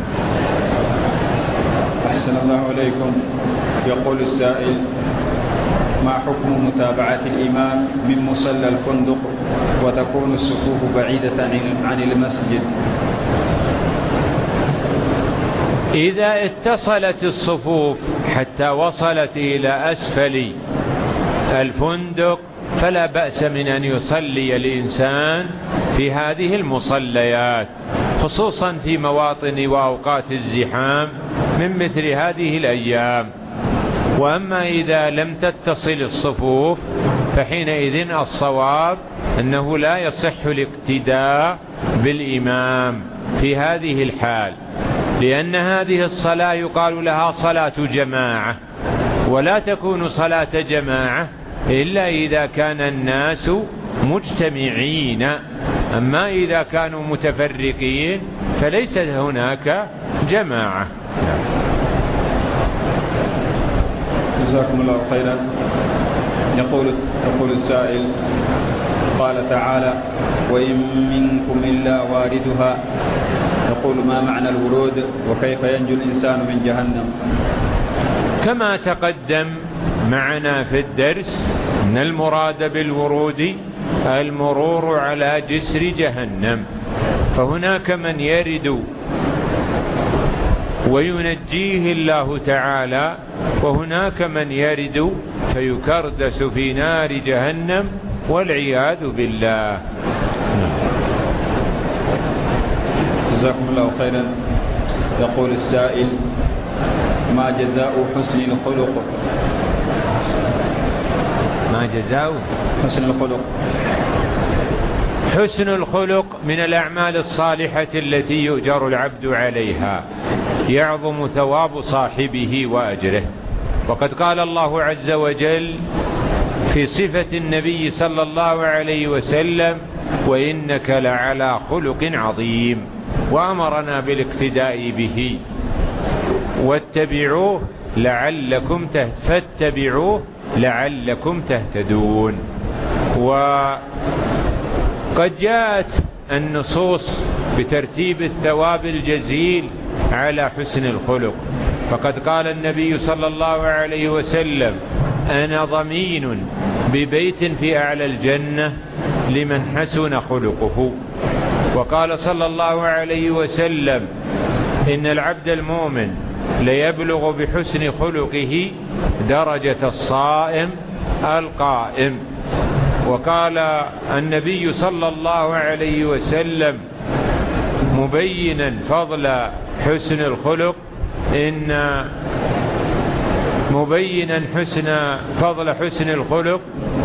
أحسن الله عليكم. يقول السائل: ما حكم متابعة الإمام من مصلى الفندق وتكون الصفوف بعيدة عن المسجد؟ إذا اتصلت الصفوف حتى وصلت إلى أسفل الفندق فلا بأس من أن يصلي الإنسان في هذه المصليات، خصوصا في مواطن وأوقات الزحام من مثل هذه الأيام. وأما إذا لم تتصل الصفوف فحينئذ الصواب أنه لا يصح الاقتداء بالإمام في هذه الحال، لأن هذه الصلاة يقال لها صلاة جماعة، ولا تكون صلاة جماعة إلا إذا كان الناس مجتمعين أما إذا كانوا متفرقين فليس هناك جماعة. جزاكم الله خيرا. يقول السائل: قال تعالى: وإن منكم إلا واردها. يقول: ما معنى الورود وكيف ينجو الإنسان من جهنم؟ كما تقدم معنا في الدرس أن المراد بالورود المرور على جسر جهنم، فهناك من يرد وينجيه الله تعالى، وهناك من يرد فيكردس في نار جهنم والعياذ بالله. جزاكم الله خيرا. يقول السائل: ما جزاء حسن الخلق؟ ما جزاء حسن الخلق؟ حسن الخلق من الأعمال الصالحة التي يؤجر العبد عليها، يعظم ثواب صاحبه وأجره. وقد قال الله عز وجل في صفة النبي صلى الله عليه وسلم: وإنك لعلى خلق عظيم، وأمرنا بالاقتداء به. واتبعوه فاتبعوه لعلكم تهتدون. وقد جاءت النصوص بترتيب الثواب الجزيل على حسن الخلق، فقد قال النبي صلى الله عليه وسلم: أنا ضمين ببيت في أعلى الجنة لمن حسن خلقه. وقال صلى الله عليه وسلم: إن العبد المؤمن ليبلغ بحسن خلقه درجة الصائم القائم. وقال النبي صلى الله عليه وسلم مبينا فضل حسن الخلق: فضل حسن الخلق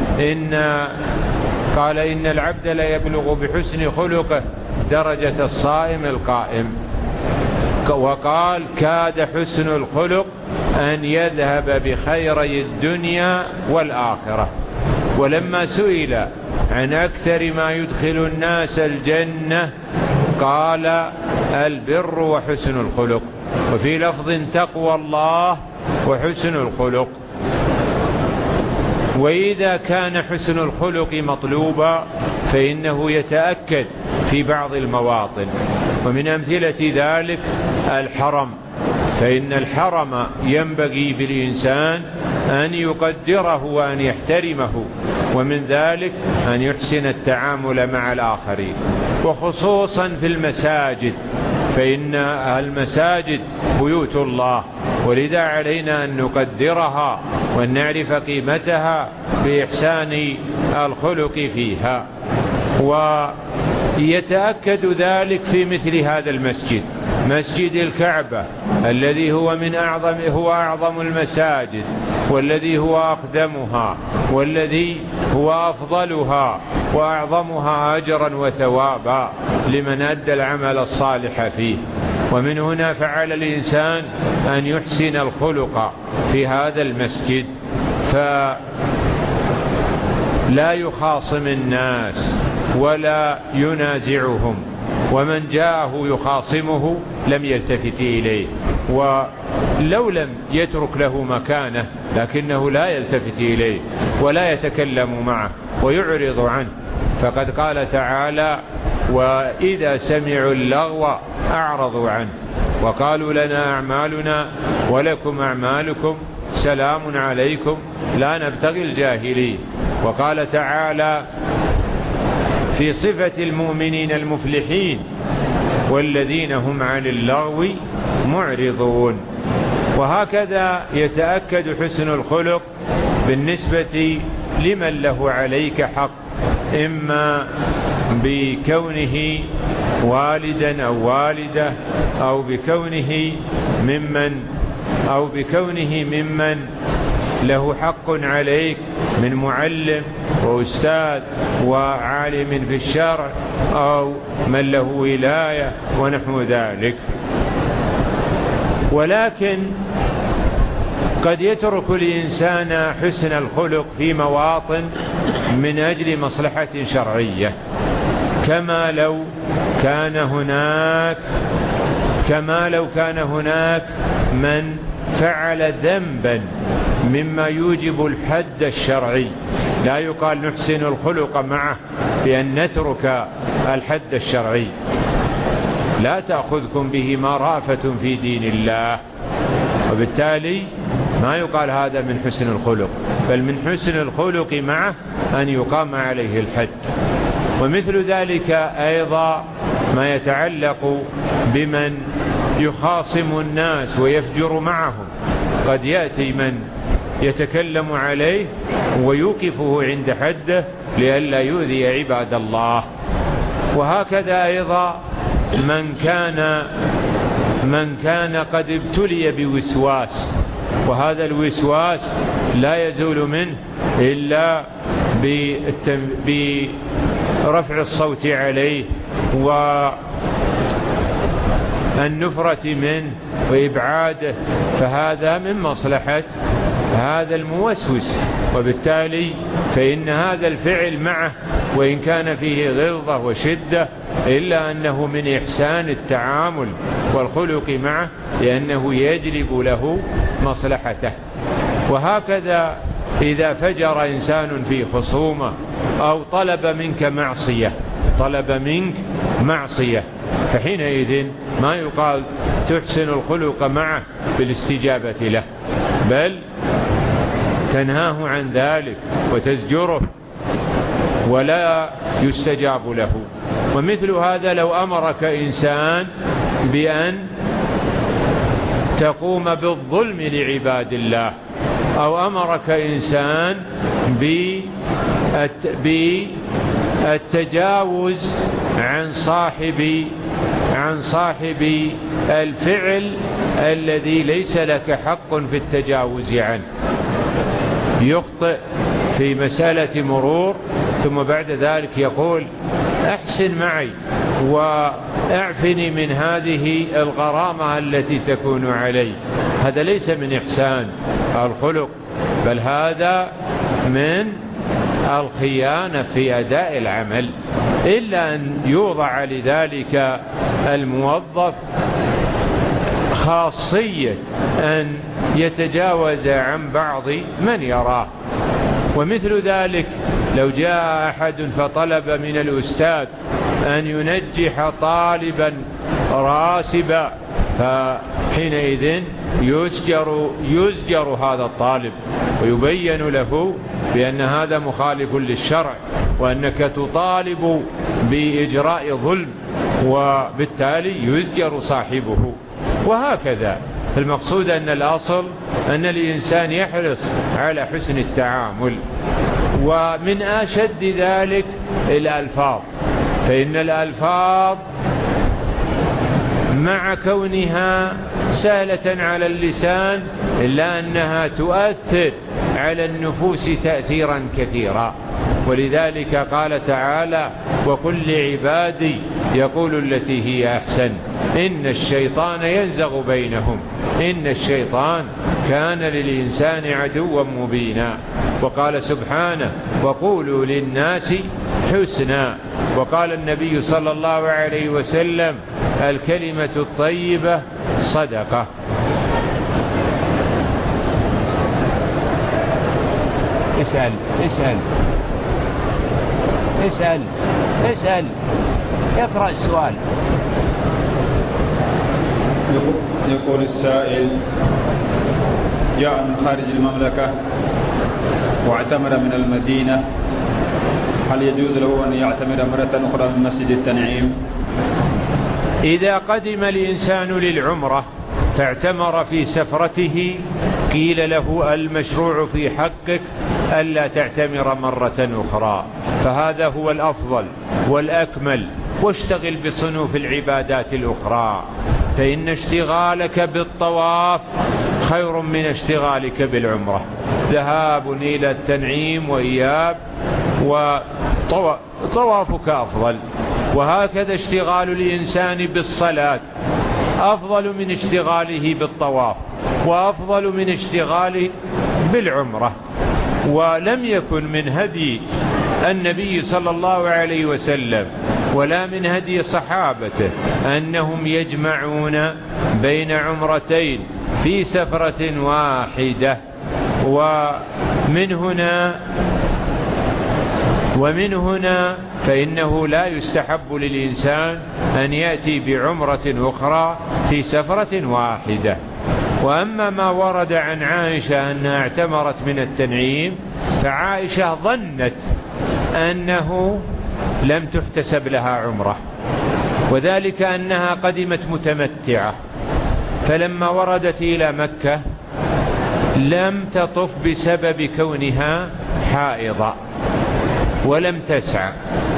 قال: إن العبد ليبلغ بحسن خلقه درجة الصائم القائم. وقال: كاد حسن الخلق أن يذهب بخيري الدنيا والآخرة. ولما سئل عن أكثر ما يدخل الناس الجنة قال: البر وحسن الخلق. وفي لفظ: تقوى الله وحسن الخلق. وإذا كان حسن الخلق مطلوبا فإنه يتأكد في بعض المواطن، ومن أمثلة ذلك الحرم، فإن الحرم ينبغي بالإنسان أن يقدره وأن يحترمه، ومن ذلك أن يحسن التعامل مع الآخرين، وخصوصا في المساجد، فإن المساجد بيوت الله، ولذا علينا أن نقدرها وأن نعرف قيمتها بإحسان الخلق فيها. ويتأكد ذلك في مثل هذا المسجد، مسجد الكعبة الذي هو أعظم المساجد، والذي هو أقدمها، والذي هو أفضلها وأعظمها أجرا وثوابا لمن أدى العمل الصالح فيه. ومن هنا فعل الإنسان أن يحسن الخلق في هذا المسجد، فلا يخاصم الناس ولا ينازعهم، ومن جاءه يخاصمه لم يلتفت إليه، ولو لم يترك له مكانه لكنه لا يلتفت إليه ولا يتكلم معه ويعرض عنه. فقد قال تعالى: وإذا سمعوا اللغو أعرضوا عنه وقالوا لنا أعمالنا ولكم أعمالكم سلام عليكم لا نبتغي الجاهلين. وقال تعالى في صفة المؤمنين المفلحين: والذين هم عن اللغو معرضون. وهكذا يتأكد حسن الخلق بالنسبة لمن له عليك حق، إما بكونه والدا أو والدة، أو بكونه ممن له حق عليك من معلم وأستاذ وعالم في الشرع، أو من له ولاية ونحو ذلك. ولكن قد يترك الإنسان حسن الخلق في مواطن من أجل مصلحة شرعية، كما لو كان هناك من فعل ذنبا مما يوجب الحد الشرعي. لا يقال نحسن الخلق معه بأن نترك الحد الشرعي. لا تأخذكم بهما رأفة في دين الله، وبالتالي ما يقال هذا من حسن الخلق، بل من حسن الخلق معه أن يقام عليه الحد. ومثل ذلك أيضا ما يتعلق بمن يخاصم الناس ويفجر معهم. قد يأتي من يتكلم عليه ويوقفه عند حده لئلا يؤذي عباد الله. وهكذا أيضا من كان قد ابتلي بوسواس، وهذا الوسواس لا يزول منه إلا برفع الصوت عليه والنفرة منه وإبعاده، فهذا من مصلحة هذا الموسوس. وبالتالي فإن هذا الفعل معه وإن كان فيه غلظة وشدة إلا أنه من إحسان التعامل والخلق معه، لأنه يجلب له مصلحته. وهكذا إذا فجر إنسان في خصومة أو طلب منك معصية فحينئذ ما يقال تحسن الخلق معه بالاستجابة له، بل تنهاه عن ذلك وتزجره ولا يستجاب له. ومثل هذا لو أمرك إنسان بأن تقوم بالظلم لعباد الله، أو أمرك إنسان بالتجاوز عن صاحب الفعل الذي ليس لك حق في التجاوز عنه، يخطئ في مسألة مرور ثم بعد ذلك يقول أحسن معي وأعفني من هذه الغرامة التي تكون علي، هذا ليس من إحسان الخلق، بل هذا من الخيانة في أداء العمل، إلا أن يوضع لذلك الموظف خاصية أن يتجاوز عن بعض من يراه. ومثل ذلك لو جاء أحد فطلب من الأستاذ أن ينجح طالبا راسبا، فحينئذ يزجر هذا الطالب ويبين له بأن هذا مخالف للشرع وأنك تطالب بإجراء ظلم، وبالتالي يزجر صاحبه. وهكذا المقصود أن الأصل أن الإنسان يحرص على حسن التعامل. ومن أشد ذلك الألفاظ، فإن الألفاظ مع كونها سهلة على اللسان إلا أنها تؤثر على النفوس تأثيرا كثيرا. ولذلك قال تعالى وقل لعبادي يقول التي هي أحسن إن الشيطان ينزغ بينهم إن الشيطان كان للإنسان عدوا مبينا. وقال سبحانه وقولوا للناس حسنا. وقال النبي صلى الله عليه وسلم الكلمة الطيبة صدقة. اسأل اقرأ السؤال. يقول السائل جاء من خارج المملكة واعتمر من المدينة، هل يجوز له أن يعتمر مرة أخرى من مسجد التنعيم؟ إذا قدم الإنسان للعمرة فاعتمر في سفرته قيل له المشروع في حقك ألا تعتمر مرة أخرى، فهذا هو الأفضل والأكمل، واشتغل بصنوف العبادات الأخرى، فإن اشتغالك بالطواف خير من اشتغالك بالعمرة. ذهاب إلى التنعيم وإياب وطوافك أفضل. وهكذا اشتغال الإنسان بالصلاة أفضل من اشتغاله بالطواف، وأفضل من اشتغاله بالعمرة. ولم يكن من هدي النبي صلى الله عليه وسلم ولا من هدي صحابته أنهم يجمعون بين عمرتين في سفرة واحدة. ومن هنا فإنه لا يستحب للإنسان أن يأتي بعمرة أخرى في سفرة واحدة. وأما ما ورد عن عائشة أنها اعتمرت من التنعيم، فعائشة ظنت أنه لم تحتسب لها عمرة، وذلك أنها قدمت متمتعة، فلما وردت إلى مكة لم تطف بسبب كونها حائضة ولم تسعى،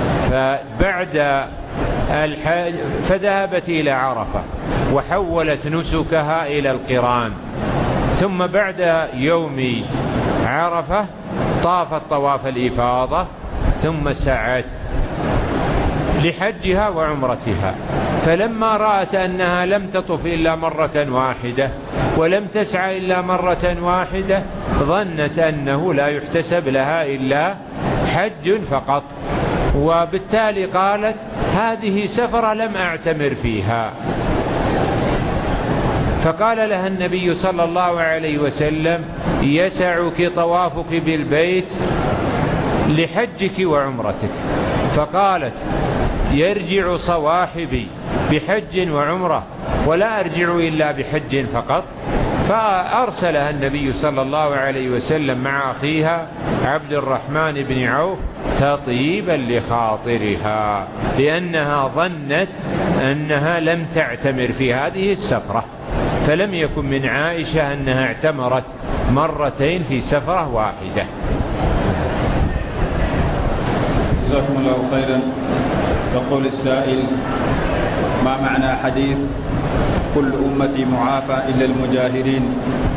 فذهبت إلى عرفة وحولت نسكها إلى القران، ثم بعد يوم عرفة طافت طواف الإفاضة ثم سعت لحجها وعمرتها. فلما رأت أنها لم تطف إلا مرة واحدة ولم تسعى إلا مرة واحدة ظنت أنه لا يحتسب لها إلا حج فقط، وبالتالي قالت هذه سفرة لم أعتمر فيها. فقال لها النبي صلى الله عليه وسلم يسعك طوافك بالبيت لحجك وعمرتك. فقالت يرجع صواحبي بحج وعمرة ولا أرجع إلا بحج فقط. فأرسلها النبي صلى الله عليه وسلم مع أخيها عبد الرحمن بن عوف تطيبا لخاطرها، لأنها ظنت أنها لم تعتمر في هذه السفرة، فلم يكن من عائشة أنها اعتمرت مرتين في سفرة واحدة. جزاكم الله خيرا. يقول السائل: ما معنى حديث كل أمتي معافى إلا المجاهرين؟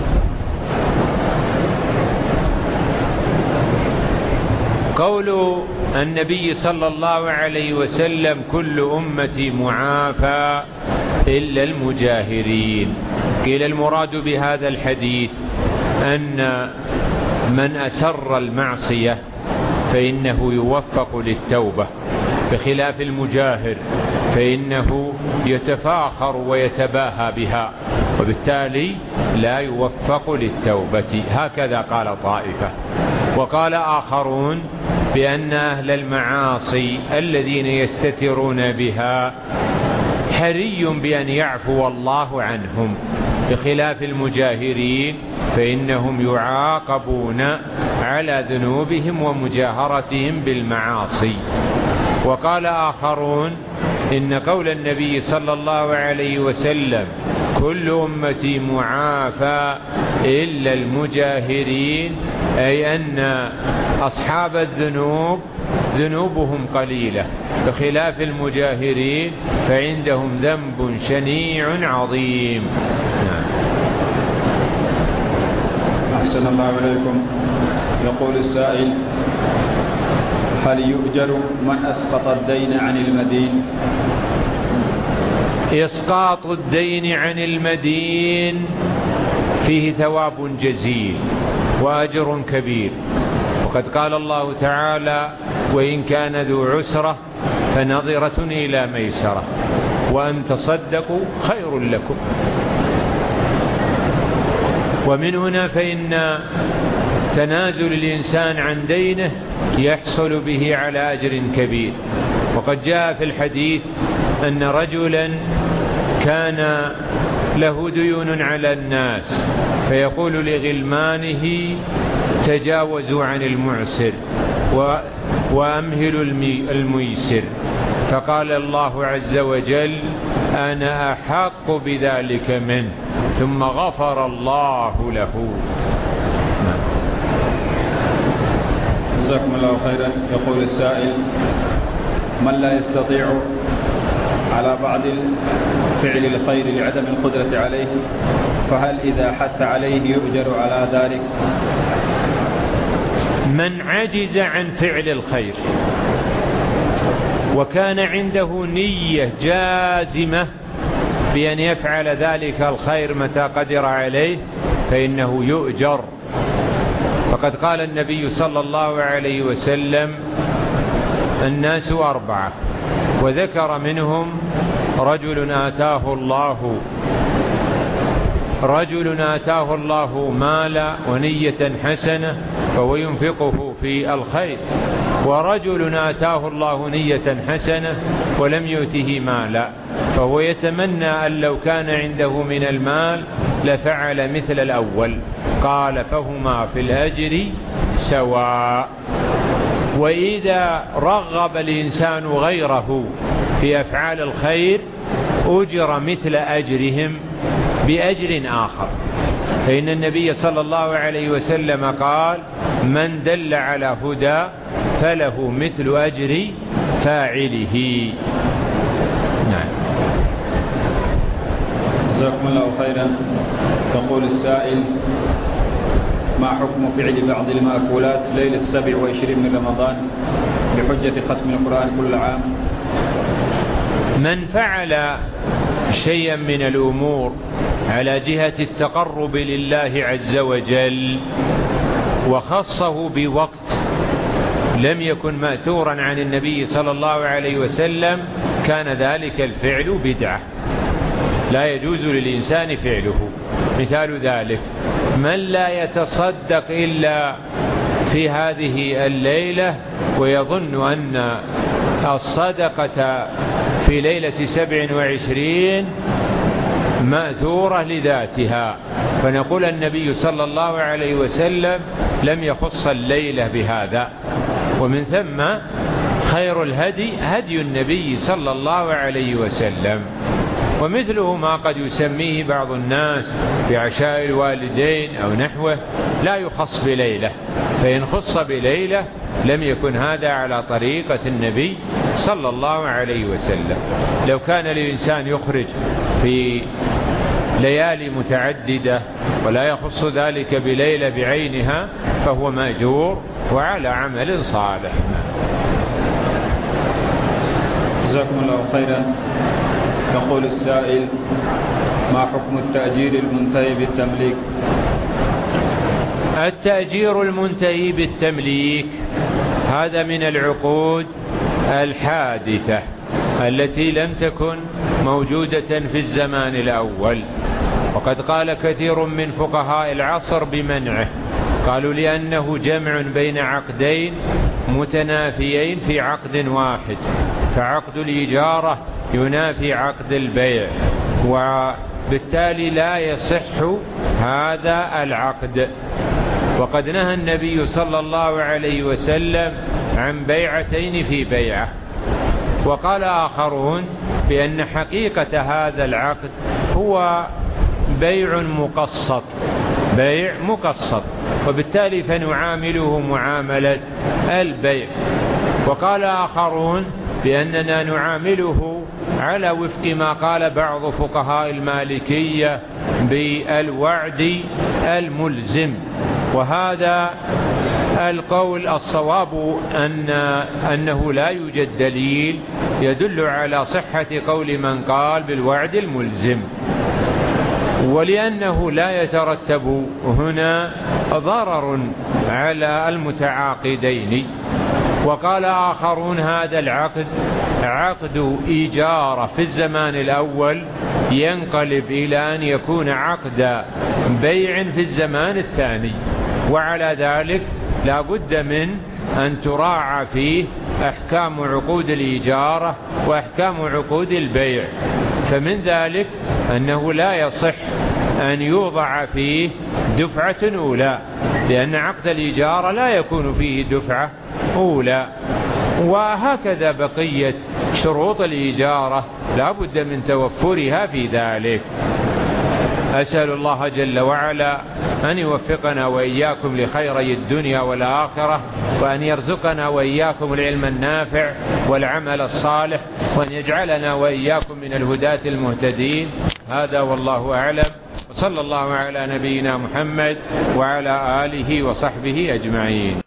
قول النبي صلى الله عليه وسلم كل أمتي معافى إلا المجاهرين، قيل المراد بهذا الحديث أن من أسر المعصية فإنه يوفق للتوبة، بخلاف المجاهر فإنه يتفاخر ويتباهى بها وبالتالي لا يوفق للتوبة. هكذا قال طائفة. وقال آخرون بأن أهل المعاصي الذين يستترون بها حري بأن يعفو الله عنهم، بخلاف المجاهرين فإنهم يعاقبون على ذنوبهم ومجاهرتهم بالمعاصي. وقال آخرون إن قول النبي صلى الله عليه وسلم كل أمتي معافى إلا المجاهرين، أي أن أصحاب الذنوب ذنوبهم قليلة، بخلاف المجاهرين فعندهم ذنب شنيع عظيم. أحسن الله عليكم. يقول السائل: هل يؤجر من أسقط الدين عن المدين؟ إسقاط الدين عن المدين فيه ثواب جزيل وأجر كبير، وقد قال الله تعالى: وإن كان ذو عسرة فنظرة إلى ميسرة وأن تصدقوا خير لكم. ومن هنا فإن تنازل الإنسان عن دينه يحصل به على أجر كبير. وقد جاء في الحديث أن رجلا كان له ديون على الناس فيقول لغلمانه تجاوزوا عن المعسر وأمهلوا الميسر، فقال الله عز وجل أنا أحق بذلك منه، ثم غفر الله له. جزاكم الله خيرا. يقول السائل: من لا يستطيع على بعض فعل الخير لعدم القدرة عليه، فهل إذا حث عليه يؤجر على ذلك؟ من عجز عن فعل الخير وكان عنده نية جازمة بأن يفعل ذلك الخير متى قدر عليه فإنه يؤجر. فقد قال النبي صلى الله عليه وسلم: الناس أربعة وذكر منهم رجل آتاه الله مالا ونية حسنة فهو ينفقه في الخير، ورجل آتاه الله نية حسنة ولم يؤته مالا فهو يتمنى أن لو كان عنده من المال لفعل مثل الأول. قال فهما في الأجر سواء. وإذا رغب الإنسان غيره في أفعال الخير أجر مثل أجرهم بأجر آخر، فإن النبي صلى الله عليه وسلم قال من دل على هدى فله مثل أجر فاعله. نعم. جزاكم الله خيرا. يقول السائل: ما حكم فعل بعض المأكولات ليلة 27 من رمضان بحجة ختم القرآن كل عام؟ من فعل شيئا من الأمور على جهة التقرب لله عز وجل وخصه بوقت لم يكن مأثورا عن النبي صلى الله عليه وسلم كان ذلك الفعل بدعة لا يجوز للإنسان فعله. مثال ذلك من لا يتصدق إلا في هذه الليلة ويظن أن الصدقة في ليلة 27 مأثورة لذاتها، فنقول النبي صلى الله عليه وسلم لم يخص الليلة بهذا. ومن ثم خير الهدي هدي النبي صلى الله عليه وسلم. ومثله ما قد يسميه بعض الناس بعشاء الوالدين أو نحوه لا يخص بليلة، فإن خص بليلة لم يكن هذا على طريقة النبي صلى الله عليه وسلم. لو كان الإنسان يخرج في ليالي متعددة ولا يخص ذلك بليلة بعينها فهو مأجور وعلى عمل صالح. جزاكم الله خيرا. يقول السائل: ما حكم التأجير المنتهي بالتمليك؟ التأجير المنتهي بالتمليك هذا من العقود الحادثة التي لم تكن موجودة في الزمان الأول، وقد قال كثير من فقهاء العصر بمنعه. قالوا لأنه جمع بين عقدين متنافيين في عقد واحد، فعقد الإجارة ينافي عقد البيع، وبالتالي لا يصح هذا العقد. وقد نهى النبي صلى الله عليه وسلم عن بيعتين في بيعة. وقال آخرون بأن حقيقة هذا العقد هو بيع مقسط، وبالتالي فنعامله معاملة البيع. وقال آخرون بأننا نعامله على وفق ما قال بعض فقهاء المالكية بالوعد الملزم. وهذا القول الصواب أنه لا يوجد دليل يدل على صحة قول من قال بالوعد الملزم، ولأنه لا يترتب هنا ضرر على المتعاقدين. وقال آخرون هذا العقد عقد إيجار في الزمان الأول ينقلب إلى أن يكون عقد بيع في الزمان الثاني، وعلى ذلك لا بد من أن تراعى فيه أحكام عقود الإيجارة وأحكام عقود البيع. فمن ذلك أنه لا يصح أن يوضع فيه دفعة أولى، لأن عقد الإيجارة لا يكون فيه دفعة أولى. وهكذا بقية شروط الإيجارة لا بد من توفرها في ذلك. أسأل الله جل وعلا أن يوفقنا وإياكم لخيري الدنيا والآخرة، وأن يرزقنا وإياكم العلم النافع والعمل الصالح، وأن يجعلنا وإياكم من الهداة المهتدين. هذا والله أعلم، وصلى الله على نبينا محمد وعلى آله وصحبه أجمعين.